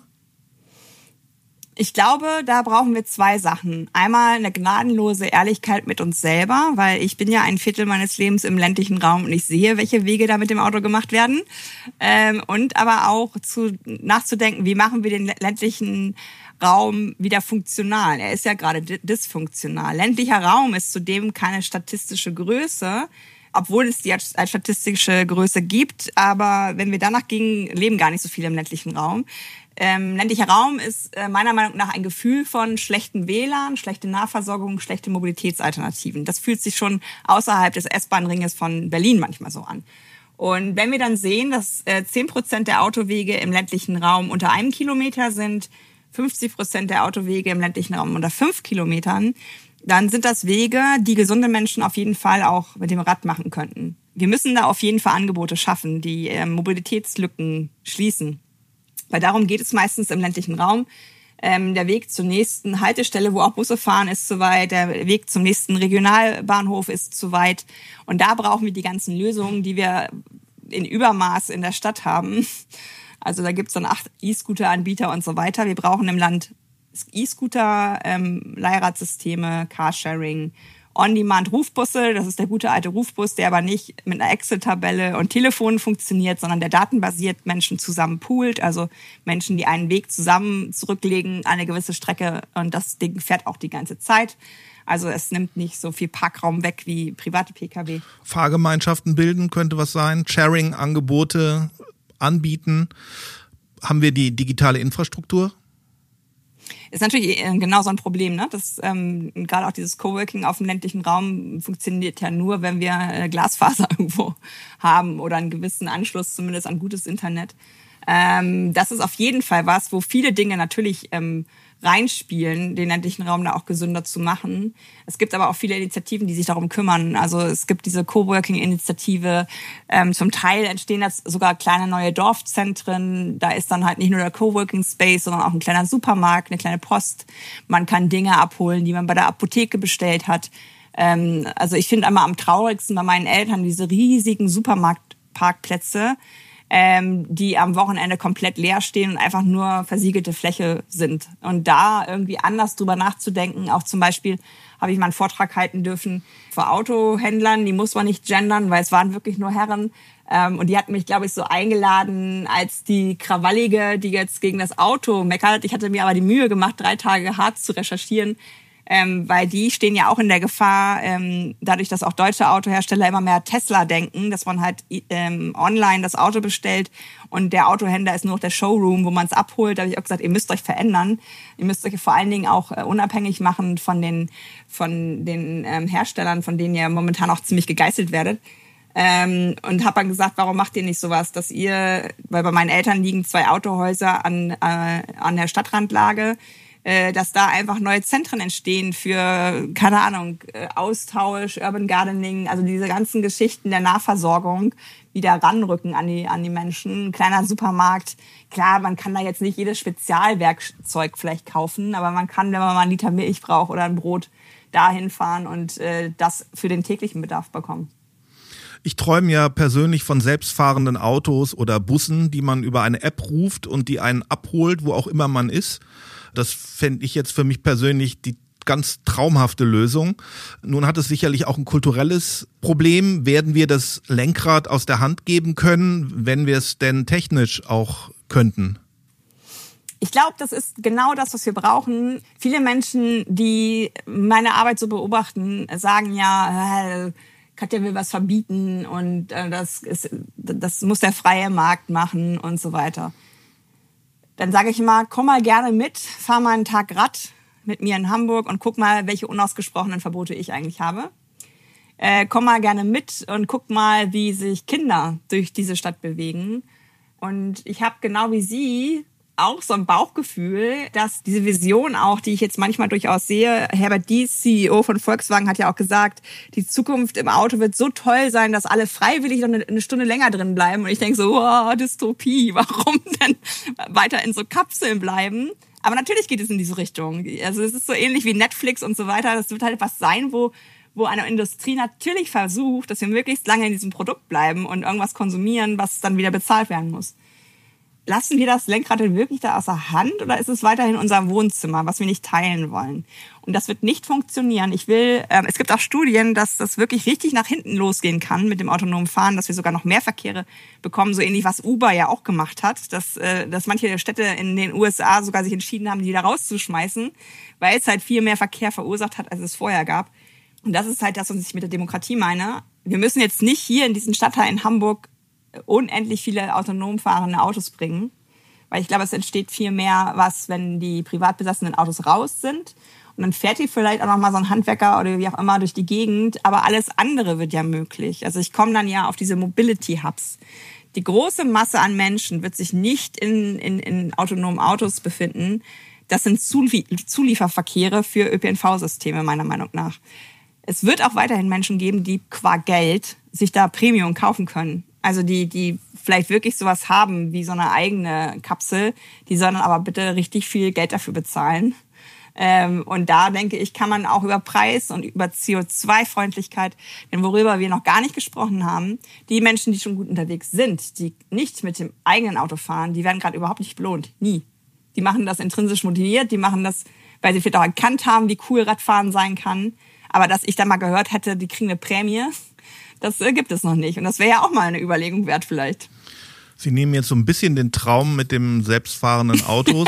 Ich glaube, da brauchen wir 2 Sachen. Einmal eine gnadenlose Ehrlichkeit mit uns selber, weil ich bin ja ein Viertel meines Lebens im ländlichen Raum und ich sehe, welche Wege da mit dem Auto gemacht werden. Und aber auch nachzudenken, wie machen wir den ländlichen Raum wieder funktional. Er ist ja gerade dysfunktional. Ländlicher Raum ist zudem keine statistische Größe, obwohl es die als statistische Größe gibt. Aber wenn wir danach gingen, leben gar nicht so viele im ländlichen Raum. Ländlicher Raum ist meiner Meinung nach ein Gefühl von schlechten WLAN, schlechte Nahversorgung, schlechte Mobilitätsalternativen. Das fühlt sich schon außerhalb des S-Bahn-Ringes von Berlin manchmal so an. Und wenn wir dann sehen, dass 10% der Autowege im ländlichen Raum unter 1 Kilometer sind, 50% der Autowege im ländlichen Raum unter 5 Kilometern, dann sind das Wege, die gesunde Menschen auf jeden Fall auch mit dem Rad machen könnten. Wir müssen da auf jeden Fall Angebote schaffen, die Mobilitätslücken schließen. Weil darum geht es meistens im ländlichen Raum. Der Weg zur nächsten Haltestelle, wo auch Busse fahren, ist zu weit. Der Weg zum nächsten Regionalbahnhof ist zu weit. Und da brauchen wir die ganzen Lösungen, die wir in Übermaß in der Stadt haben. Also da gibt's dann 8 E-Scooter-Anbieter und so weiter. Wir brauchen im Land E-Scooter, Leihradsysteme, Carsharing On-Demand-Rufbusse. Das ist der gute alte Rufbus, der aber nicht mit einer Excel-Tabelle und Telefon funktioniert, sondern der datenbasiert Menschen zusammen poolt. Also Menschen, die einen Weg zusammen zurücklegen, eine gewisse Strecke, und das Ding fährt auch die ganze Zeit. Also es nimmt nicht so viel Parkraum weg wie private Pkw. Fahrgemeinschaften bilden könnte was sein, Sharing-Angebote anbieten. Haben wir die digitale Infrastruktur? Ist natürlich genau so ein Problem, ne? Das, gerade auch dieses Coworking auf dem ländlichen Raum funktioniert ja nur, wenn wir Glasfaser irgendwo haben oder einen gewissen Anschluss zumindest an gutes Internet. Das ist auf jeden Fall was, wo viele Dinge natürlich reinspielen, den ländlichen Raum da auch gesünder zu machen. Es gibt aber auch viele Initiativen, die sich darum kümmern. Also es gibt diese Coworking-Initiative. Zum Teil entstehen jetzt sogar kleine neue Dorfzentren. Da ist dann halt nicht nur der Coworking-Space, sondern auch ein kleiner Supermarkt, eine kleine Post. Man kann Dinge abholen, die man bei der Apotheke bestellt hat. Also ich finde einmal am traurigsten bei meinen Eltern diese riesigen Supermarktparkplätze, die am Wochenende komplett leer stehen und einfach nur versiegelte Fläche sind. Und da irgendwie anders drüber nachzudenken, auch zum Beispiel habe ich mal einen Vortrag halten dürfen vor Autohändlern, die muss man nicht gendern, weil es waren wirklich nur Herren. Und die hatten mich, glaube ich, so eingeladen als die Krawallige, die jetzt gegen das Auto meckert. Ich hatte mir aber die Mühe gemacht, 3 Tage hart zu recherchieren, weil die stehen ja auch in der Gefahr, dadurch, dass auch deutsche Autohersteller immer mehr Tesla denken, dass man halt online das Auto bestellt und der Autohändler ist nur noch der Showroom, wo man es abholt. Da habe ich auch gesagt, ihr müsst euch verändern. Ihr müsst euch vor allen Dingen auch unabhängig machen von den Herstellern, von denen ihr momentan auch ziemlich gegeißelt werdet. Und habe dann gesagt, warum macht ihr nicht sowas, dass ihr, weil bei meinen Eltern liegen 2 Autohäuser an der Stadtrandlage, dass da einfach neue Zentren entstehen für, keine Ahnung, Austausch, Urban Gardening, also diese ganzen Geschichten der Nahversorgung wieder ranrücken an die Menschen. Kleiner Supermarkt, klar, man kann da jetzt nicht jedes Spezialwerkzeug vielleicht kaufen, aber man kann, wenn man mal einen Liter Milch braucht oder ein Brot, da hinfahren und das für den täglichen Bedarf bekommen. Ich träume ja persönlich von selbstfahrenden Autos oder Bussen, die man über eine App ruft und die einen abholt, wo auch immer man ist. Das fände ich jetzt für mich persönlich die ganz traumhafte Lösung. Nun hat es sicherlich auch ein kulturelles Problem. Werden wir das Lenkrad aus der Hand geben können, wenn wir es denn technisch auch könnten? Ich glaube, das ist genau das, was wir brauchen. Viele Menschen, die meine Arbeit so beobachten, sagen ja, Katja will was verbieten und das muss der freie Markt machen und so weiter. Dann sage ich immer, komm mal gerne mit, fahr mal einen Tag Rad mit mir in Hamburg und guck mal, welche unausgesprochenen Verbote ich eigentlich habe. Komm mal gerne mit und guck mal, wie sich Kinder durch diese Stadt bewegen. Und ich habe genau wie Sie auch so ein Bauchgefühl, dass diese Vision auch, die ich jetzt manchmal durchaus sehe, Herbert Diess, CEO von Volkswagen, hat ja auch gesagt, die Zukunft im Auto wird so toll sein, dass alle freiwillig noch eine Stunde länger drin bleiben. Und ich denke so, oh, Dystopie, warum denn weiter in so Kapseln bleiben? Aber natürlich geht es in diese Richtung. Also es ist so ähnlich wie Netflix und so weiter. Das wird halt was sein, wo eine Industrie natürlich versucht, dass wir möglichst lange in diesem Produkt bleiben und irgendwas konsumieren, was dann wieder bezahlt werden muss. Lassen wir das Lenkrad denn wirklich da außer Hand oder ist es weiterhin unser Wohnzimmer, was wir nicht teilen wollen? Und das wird nicht funktionieren. Es gibt auch Studien, dass das wirklich richtig nach hinten losgehen kann mit dem autonomen Fahren, dass wir sogar noch mehr Verkehre bekommen, so ähnlich was Uber ja auch gemacht hat, dass manche Städte in den USA sogar sich entschieden haben, die da rauszuschmeißen, weil es halt viel mehr Verkehr verursacht hat, als es vorher gab. Und das ist halt das, was ich mit der Demokratie meine. Wir müssen jetzt nicht hier in diesen Stadtteil in Hamburg unendlich viele autonom fahrende Autos bringen, weil ich glaube, es entsteht viel mehr was, wenn die privat besatzenen Autos raus sind und dann fährt hier vielleicht auch noch mal so ein Handwerker oder wie auch immer durch die Gegend, aber alles andere wird ja möglich. Also ich komme dann ja auf diese Mobility Hubs. Die große Masse an Menschen wird sich nicht in autonomen Autos befinden. Das sind Zulieferverkehre für ÖPNV-Systeme meiner Meinung nach. Es wird auch weiterhin Menschen geben, die qua Geld sich da Premium kaufen können. Also die vielleicht wirklich sowas haben wie so eine eigene Kapsel, die sollen dann aber bitte richtig viel Geld dafür bezahlen. Und da denke ich, kann man auch über Preis und über CO2-Freundlichkeit, denn worüber wir noch gar nicht gesprochen haben, die Menschen, die schon gut unterwegs sind, die nicht mit dem eigenen Auto fahren, die werden gerade überhaupt nicht belohnt. Nie. Die machen das intrinsisch motiviert, die machen das, weil sie vielleicht auch erkannt haben, wie cool Radfahren sein kann. Aber dass ich da mal gehört hätte, die kriegen eine Prämie, das gibt es noch nicht. Und das wäre ja auch mal eine Überlegung wert vielleicht. Sie nehmen jetzt so ein bisschen den Traum mit dem selbstfahrenden Autos,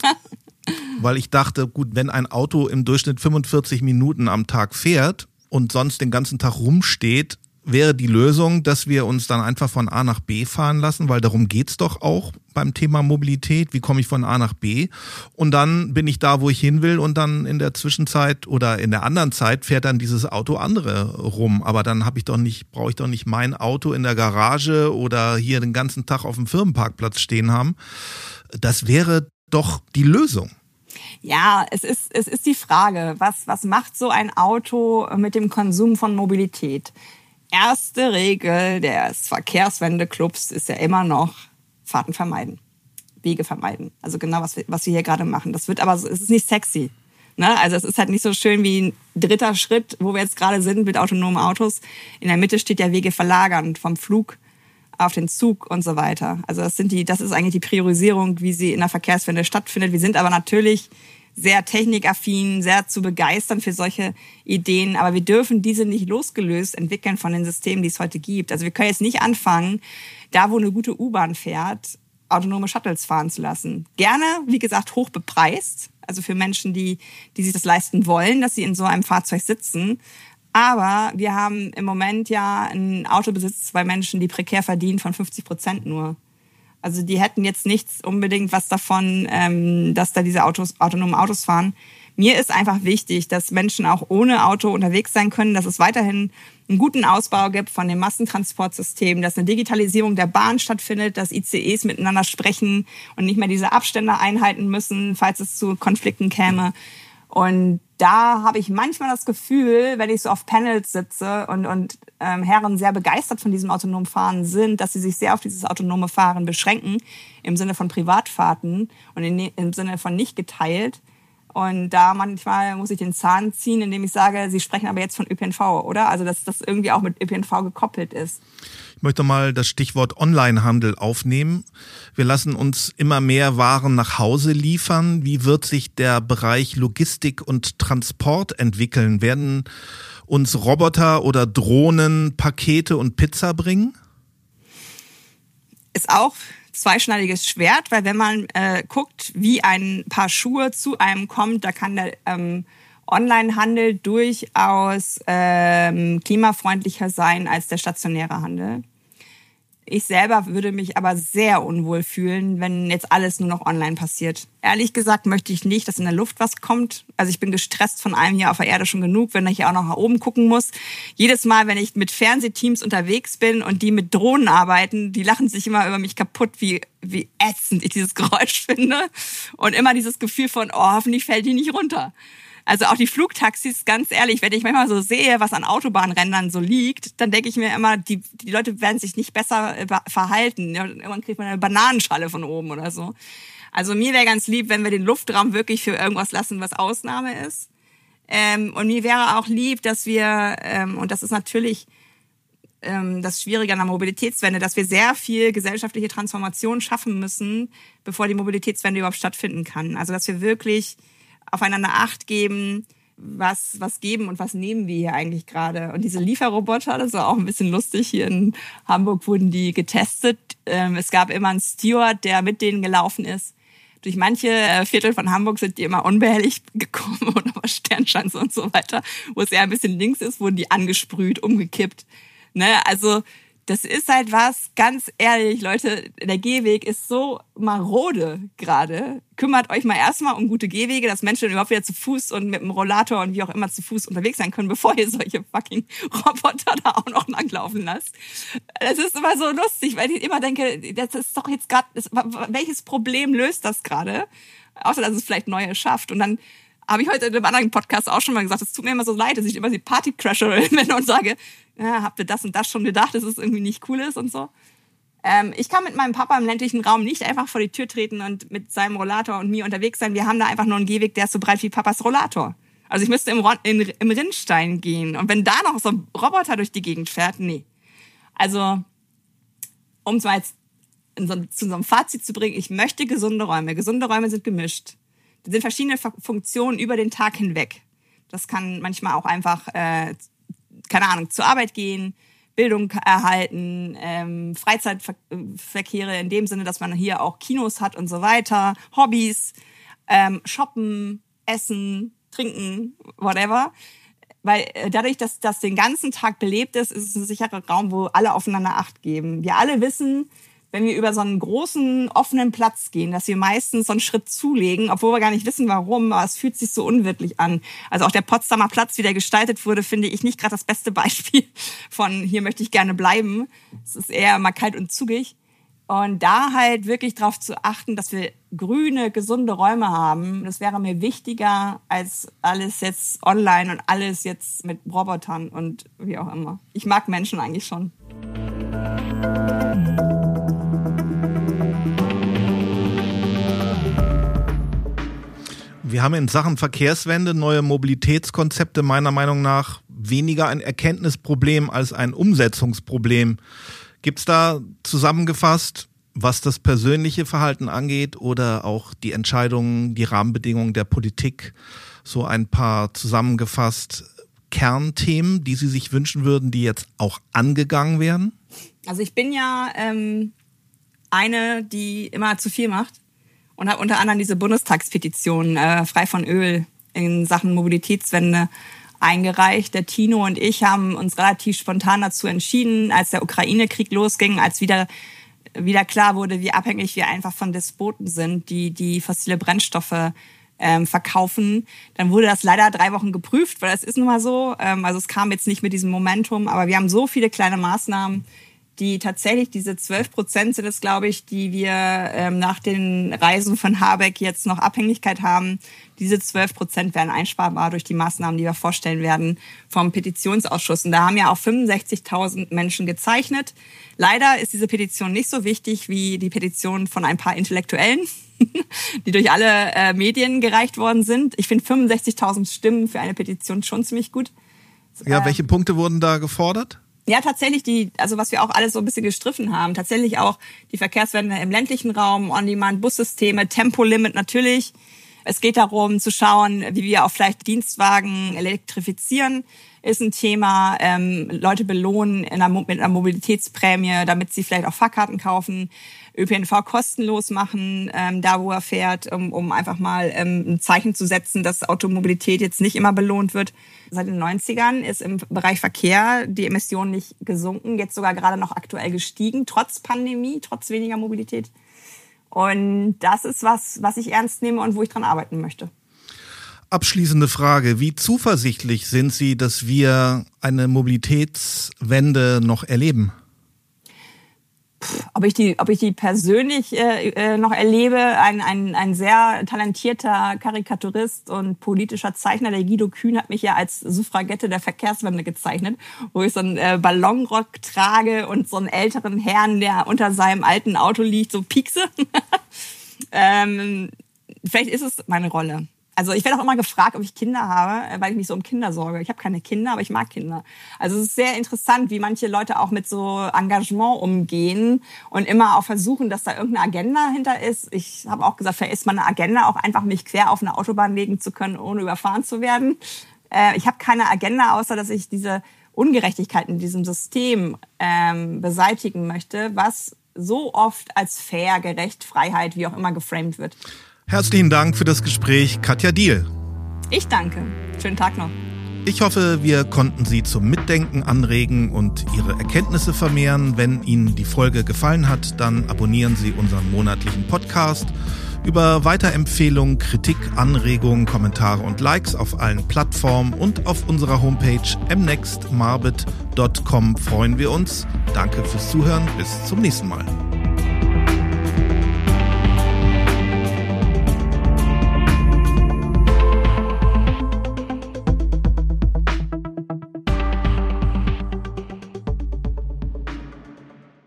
weil ich dachte, gut, wenn ein Auto im Durchschnitt 45 Minuten am Tag fährt und sonst den ganzen Tag rumsteht, wäre die Lösung, dass wir uns dann einfach von A nach B fahren lassen, weil darum geht's doch auch beim Thema Mobilität. Wie komme ich von A nach B? Und dann bin ich da, wo ich hin will, und dann in der Zwischenzeit oder in der anderen Zeit fährt dann dieses Auto andere rum. Aber dann brauche ich doch nicht mein Auto in der Garage oder hier den ganzen Tag auf dem Firmenparkplatz stehen haben. Das wäre doch die Lösung. Ja, es ist die Frage, was macht so ein Auto mit dem Konsum von Mobilität? Erste Regel des Verkehrswendeclubs ist ja immer noch Fahrten vermeiden, Wege vermeiden. Also genau, was wir hier gerade machen. Das wird aber, es ist nicht sexy. Ne? Also es ist halt nicht so schön wie ein dritter Schritt, wo wir jetzt gerade sind mit autonomen Autos. In der Mitte steht ja Wege verlagern vom Flug auf den Zug und so weiter. Also das ist eigentlich die Priorisierung, wie sie in der Verkehrswende stattfindet. Wir sind aber natürlich sehr technikaffin, sehr zu begeistern für solche Ideen. Aber wir dürfen diese nicht losgelöst entwickeln von den Systemen, die es heute gibt. Also wir können jetzt nicht anfangen, da wo eine gute U-Bahn fährt, autonome Shuttles fahren zu lassen. Gerne, wie gesagt, hoch bepreist. Also für Menschen, die sich das leisten wollen, dass sie in so einem Fahrzeug sitzen. Aber wir haben im Moment ja einen Autobesitz bei Menschen, die prekär verdienen, von 50% nur. Also die hätten jetzt nichts unbedingt was davon, dass da diese autonomen Autos fahren. Mir ist einfach wichtig, dass Menschen auch ohne Auto unterwegs sein können, dass es weiterhin einen guten Ausbau gibt von dem Massentransportsystem, dass eine Digitalisierung der Bahn stattfindet, dass ICEs miteinander sprechen und nicht mehr diese Abstände einhalten müssen, falls es zu Konflikten käme. Und da habe ich manchmal das Gefühl, wenn ich so auf Panels sitze und Herren sehr begeistert von diesem autonomen Fahren sind, dass sie sich sehr auf dieses autonome Fahren beschränken, im Sinne von Privatfahrten und im Sinne von nicht geteilt. Und da manchmal muss ich den Zahn ziehen, indem ich sage, Sie sprechen aber jetzt von ÖPNV, oder? Also dass das irgendwie auch mit ÖPNV gekoppelt ist. Ich möchte mal das Stichwort Onlinehandel aufnehmen. Wir lassen uns immer mehr Waren nach Hause liefern. Wie wird sich der Bereich Logistik und Transport entwickeln? Werden uns Roboter oder Drohnen Pakete und Pizza bringen? Ist auch zweischneidiges Schwert, weil wenn man guckt, wie ein Paar Schuhe zu einem kommt, da kann der Onlinehandel durchaus klimafreundlicher sein als der stationäre Handel. Ich selber würde mich aber sehr unwohl fühlen, wenn jetzt alles nur noch online passiert. Ehrlich gesagt möchte ich nicht, dass in der Luft was kommt. Also ich bin gestresst von allem hier auf der Erde schon genug, wenn ich hier auch noch nach oben gucken muss. Jedes Mal, wenn ich mit Fernsehteams unterwegs bin und die mit Drohnen arbeiten, die lachen sich immer über mich kaputt, wie ätzend ich dieses Geräusch finde. Und immer dieses Gefühl von, oh, hoffentlich fällt die nicht runter. Also auch die Flugtaxis, ganz ehrlich, wenn ich manchmal so sehe, was an Autobahnrändern so liegt, dann denke ich mir immer, die Leute werden sich nicht besser verhalten. Irgendwann kriegt man eine Bananenschale von oben oder so. Also mir wäre ganz lieb, wenn wir den Luftraum wirklich für irgendwas lassen, was Ausnahme ist. Und mir wäre auch lieb, dass wir, und das ist natürlich das Schwierige an der Mobilitätswende, dass wir sehr viel gesellschaftliche Transformation schaffen müssen, bevor die Mobilitätswende überhaupt stattfinden kann. Also dass wir wirklich aufeinander Acht geben, was geben und was nehmen wir hier eigentlich gerade. Und diese Lieferroboter, das war auch ein bisschen lustig. Hier in Hamburg wurden die getestet. Es gab immer einen Steward, der mit denen gelaufen ist. Durch manche Viertel von Hamburg sind die immer unbehelligt gekommen und aber Sternschanze und so weiter. Wo es eher ein bisschen links ist, wurden die angesprüht, umgekippt. Ne? Also das ist halt was, ganz ehrlich, Leute, der Gehweg ist so marode gerade. Kümmert euch mal erstmal um gute Gehwege, dass Menschen überhaupt wieder zu Fuß und mit dem Rollator und wie auch immer zu Fuß unterwegs sein können, bevor ihr solche fucking Roboter da auch noch langlaufen lasst. Das ist immer so lustig, weil ich immer denke, das ist doch jetzt gerade, welches Problem löst das gerade? Außer, dass es vielleicht neue schafft. Und dann habe ich heute in einem anderen Podcast auch schon mal gesagt, es tut mir immer so leid, dass ich immer die Partycrasherin bin und sage, ja, habt ihr das und das schon gedacht, dass es irgendwie nicht cool ist und so. Ich kann mit meinem Papa im ländlichen Raum nicht einfach vor die Tür treten und mit seinem Rollator und mir unterwegs sein. Wir haben da einfach nur einen Gehweg, der ist so breit wie Papas Rollator. Also ich müsste im Rinnstein gehen. Und wenn da noch so ein Roboter durch die Gegend fährt, nee. Also, um es mal jetzt zu so einem Fazit zu bringen, ich möchte gesunde Räume. Gesunde Räume sind gemischt. Das sind verschiedene Funktionen über den Tag hinweg. Das kann manchmal auch einfach, keine Ahnung, zur Arbeit gehen, Bildung erhalten, Freizeitverkehre in dem Sinne, dass man hier auch Kinos hat und so weiter, Hobbys, shoppen, essen, trinken, whatever. Weil dadurch, dass das den ganzen Tag belebt ist, ist es ein sicherer Raum, wo alle aufeinander Acht geben. Wir alle wissen, wenn wir über so einen großen, offenen Platz gehen, dass wir meistens so einen Schritt zulegen, obwohl wir gar nicht wissen, warum, aber es fühlt sich so unwirtlich an. Also auch der Potsdamer Platz, wie der gestaltet wurde, finde ich nicht gerade das beste Beispiel von hier möchte ich gerne bleiben. Es ist eher mal kalt und zugig. Und da halt wirklich darauf zu achten, dass wir grüne, gesunde Räume haben, das wäre mir wichtiger als alles jetzt online und alles jetzt mit Robotern und wie auch immer. Ich mag Menschen eigentlich schon. Wir haben in Sachen Verkehrswende neue Mobilitätskonzepte meiner Meinung nach weniger ein Erkenntnisproblem als ein Umsetzungsproblem. Gibt's da zusammengefasst, was das persönliche Verhalten angeht oder auch die Entscheidungen, die Rahmenbedingungen der Politik, so ein paar zusammengefasst Kernthemen, die Sie sich wünschen würden, die jetzt auch angegangen werden? Also ich bin ja eine, die immer zu viel macht und habe unter anderem diese Bundestagspetition frei von Öl in Sachen Mobilitätswende eingereicht. Der Tino und ich haben uns relativ spontan dazu entschieden, als der Ukraine-Krieg losging, als wieder klar wurde, wie abhängig wir einfach von Despoten sind, die fossile Brennstoffe verkaufen. Dann wurde das leider 3 Wochen geprüft, weil das ist nun mal so. Also es kam jetzt nicht mit diesem Momentum, aber wir haben so viele kleine Maßnahmen, die tatsächlich diese 12% sind es, glaube ich, die wir nach den Reisen von Habeck jetzt noch Abhängigkeit haben. Diese 12% werden einsparbar durch die Maßnahmen, die wir vorstellen werden vom Petitionsausschuss. Und da haben ja auch 65.000 Menschen gezeichnet. Leider ist diese Petition nicht so wichtig wie die Petition von ein paar Intellektuellen, die durch alle Medien gereicht worden sind. Ich finde 65.000 Stimmen für eine Petition schon ziemlich gut. Ja, welche Punkte wurden da gefordert? Ja, tatsächlich also was wir auch alles so ein bisschen gestriffen haben, tatsächlich auch die Verkehrswende im ländlichen Raum, On-Demand-Bussysteme, Tempolimit natürlich. Es geht darum zu schauen, wie wir auch vielleicht Dienstwagen elektrifizieren, ist ein Thema. Leute belohnen mit einer Mobilitätsprämie, damit sie vielleicht auch Fahrkarten kaufen, ÖPNV kostenlos machen, da wo er fährt, um einfach mal ein Zeichen zu setzen, dass Automobilität jetzt nicht immer belohnt wird. Seit den 90ern ist im Bereich Verkehr die Emissionen nicht gesunken, jetzt sogar gerade noch aktuell gestiegen, trotz Pandemie, trotz weniger Mobilität. Und das ist was ich ernst nehme und wo ich dran arbeiten möchte. Abschließende Frage. Wie zuversichtlich sind Sie, dass wir eine Mobilitätswende noch erleben? Ob ich die persönlich noch erlebe, ein sehr talentierter Karikaturist und politischer Zeichner, der Guido Kühn, hat mich ja als Suffragette der Verkehrswende gezeichnet, wo ich so einen Ballonrock trage und so einen älteren Herrn, der unter seinem alten Auto liegt, so piekse. Vielleicht ist es meine Rolle. Also ich werde auch immer gefragt, ob ich Kinder habe, weil ich mich so um Kinder sorge. Ich habe keine Kinder, aber ich mag Kinder. Also es ist sehr interessant, wie manche Leute auch mit so Engagement umgehen und immer auch versuchen, dass da irgendeine Agenda hinter ist. Ich habe auch gesagt, vielleicht ist meine Agenda auch einfach, mich quer auf eine Autobahn legen zu können, ohne überfahren zu werden. Ich habe keine Agenda, außer dass ich diese Ungerechtigkeit in diesem System beseitigen möchte, was so oft als fair, gerecht, Freiheit, wie auch immer geframed wird. Herzlichen Dank für das Gespräch, Katja Diehl. Ich danke. Schönen Tag noch. Ich hoffe, wir konnten Sie zum Mitdenken anregen und Ihre Erkenntnisse vermehren. Wenn Ihnen die Folge gefallen hat, dann abonnieren Sie unseren monatlichen Podcast. Über Weiterempfehlungen, Kritik, Anregungen, Kommentare und Likes auf allen Plattformen und auf unserer Homepage mnextmarbit.com freuen wir uns. Danke fürs Zuhören. Bis zum nächsten Mal.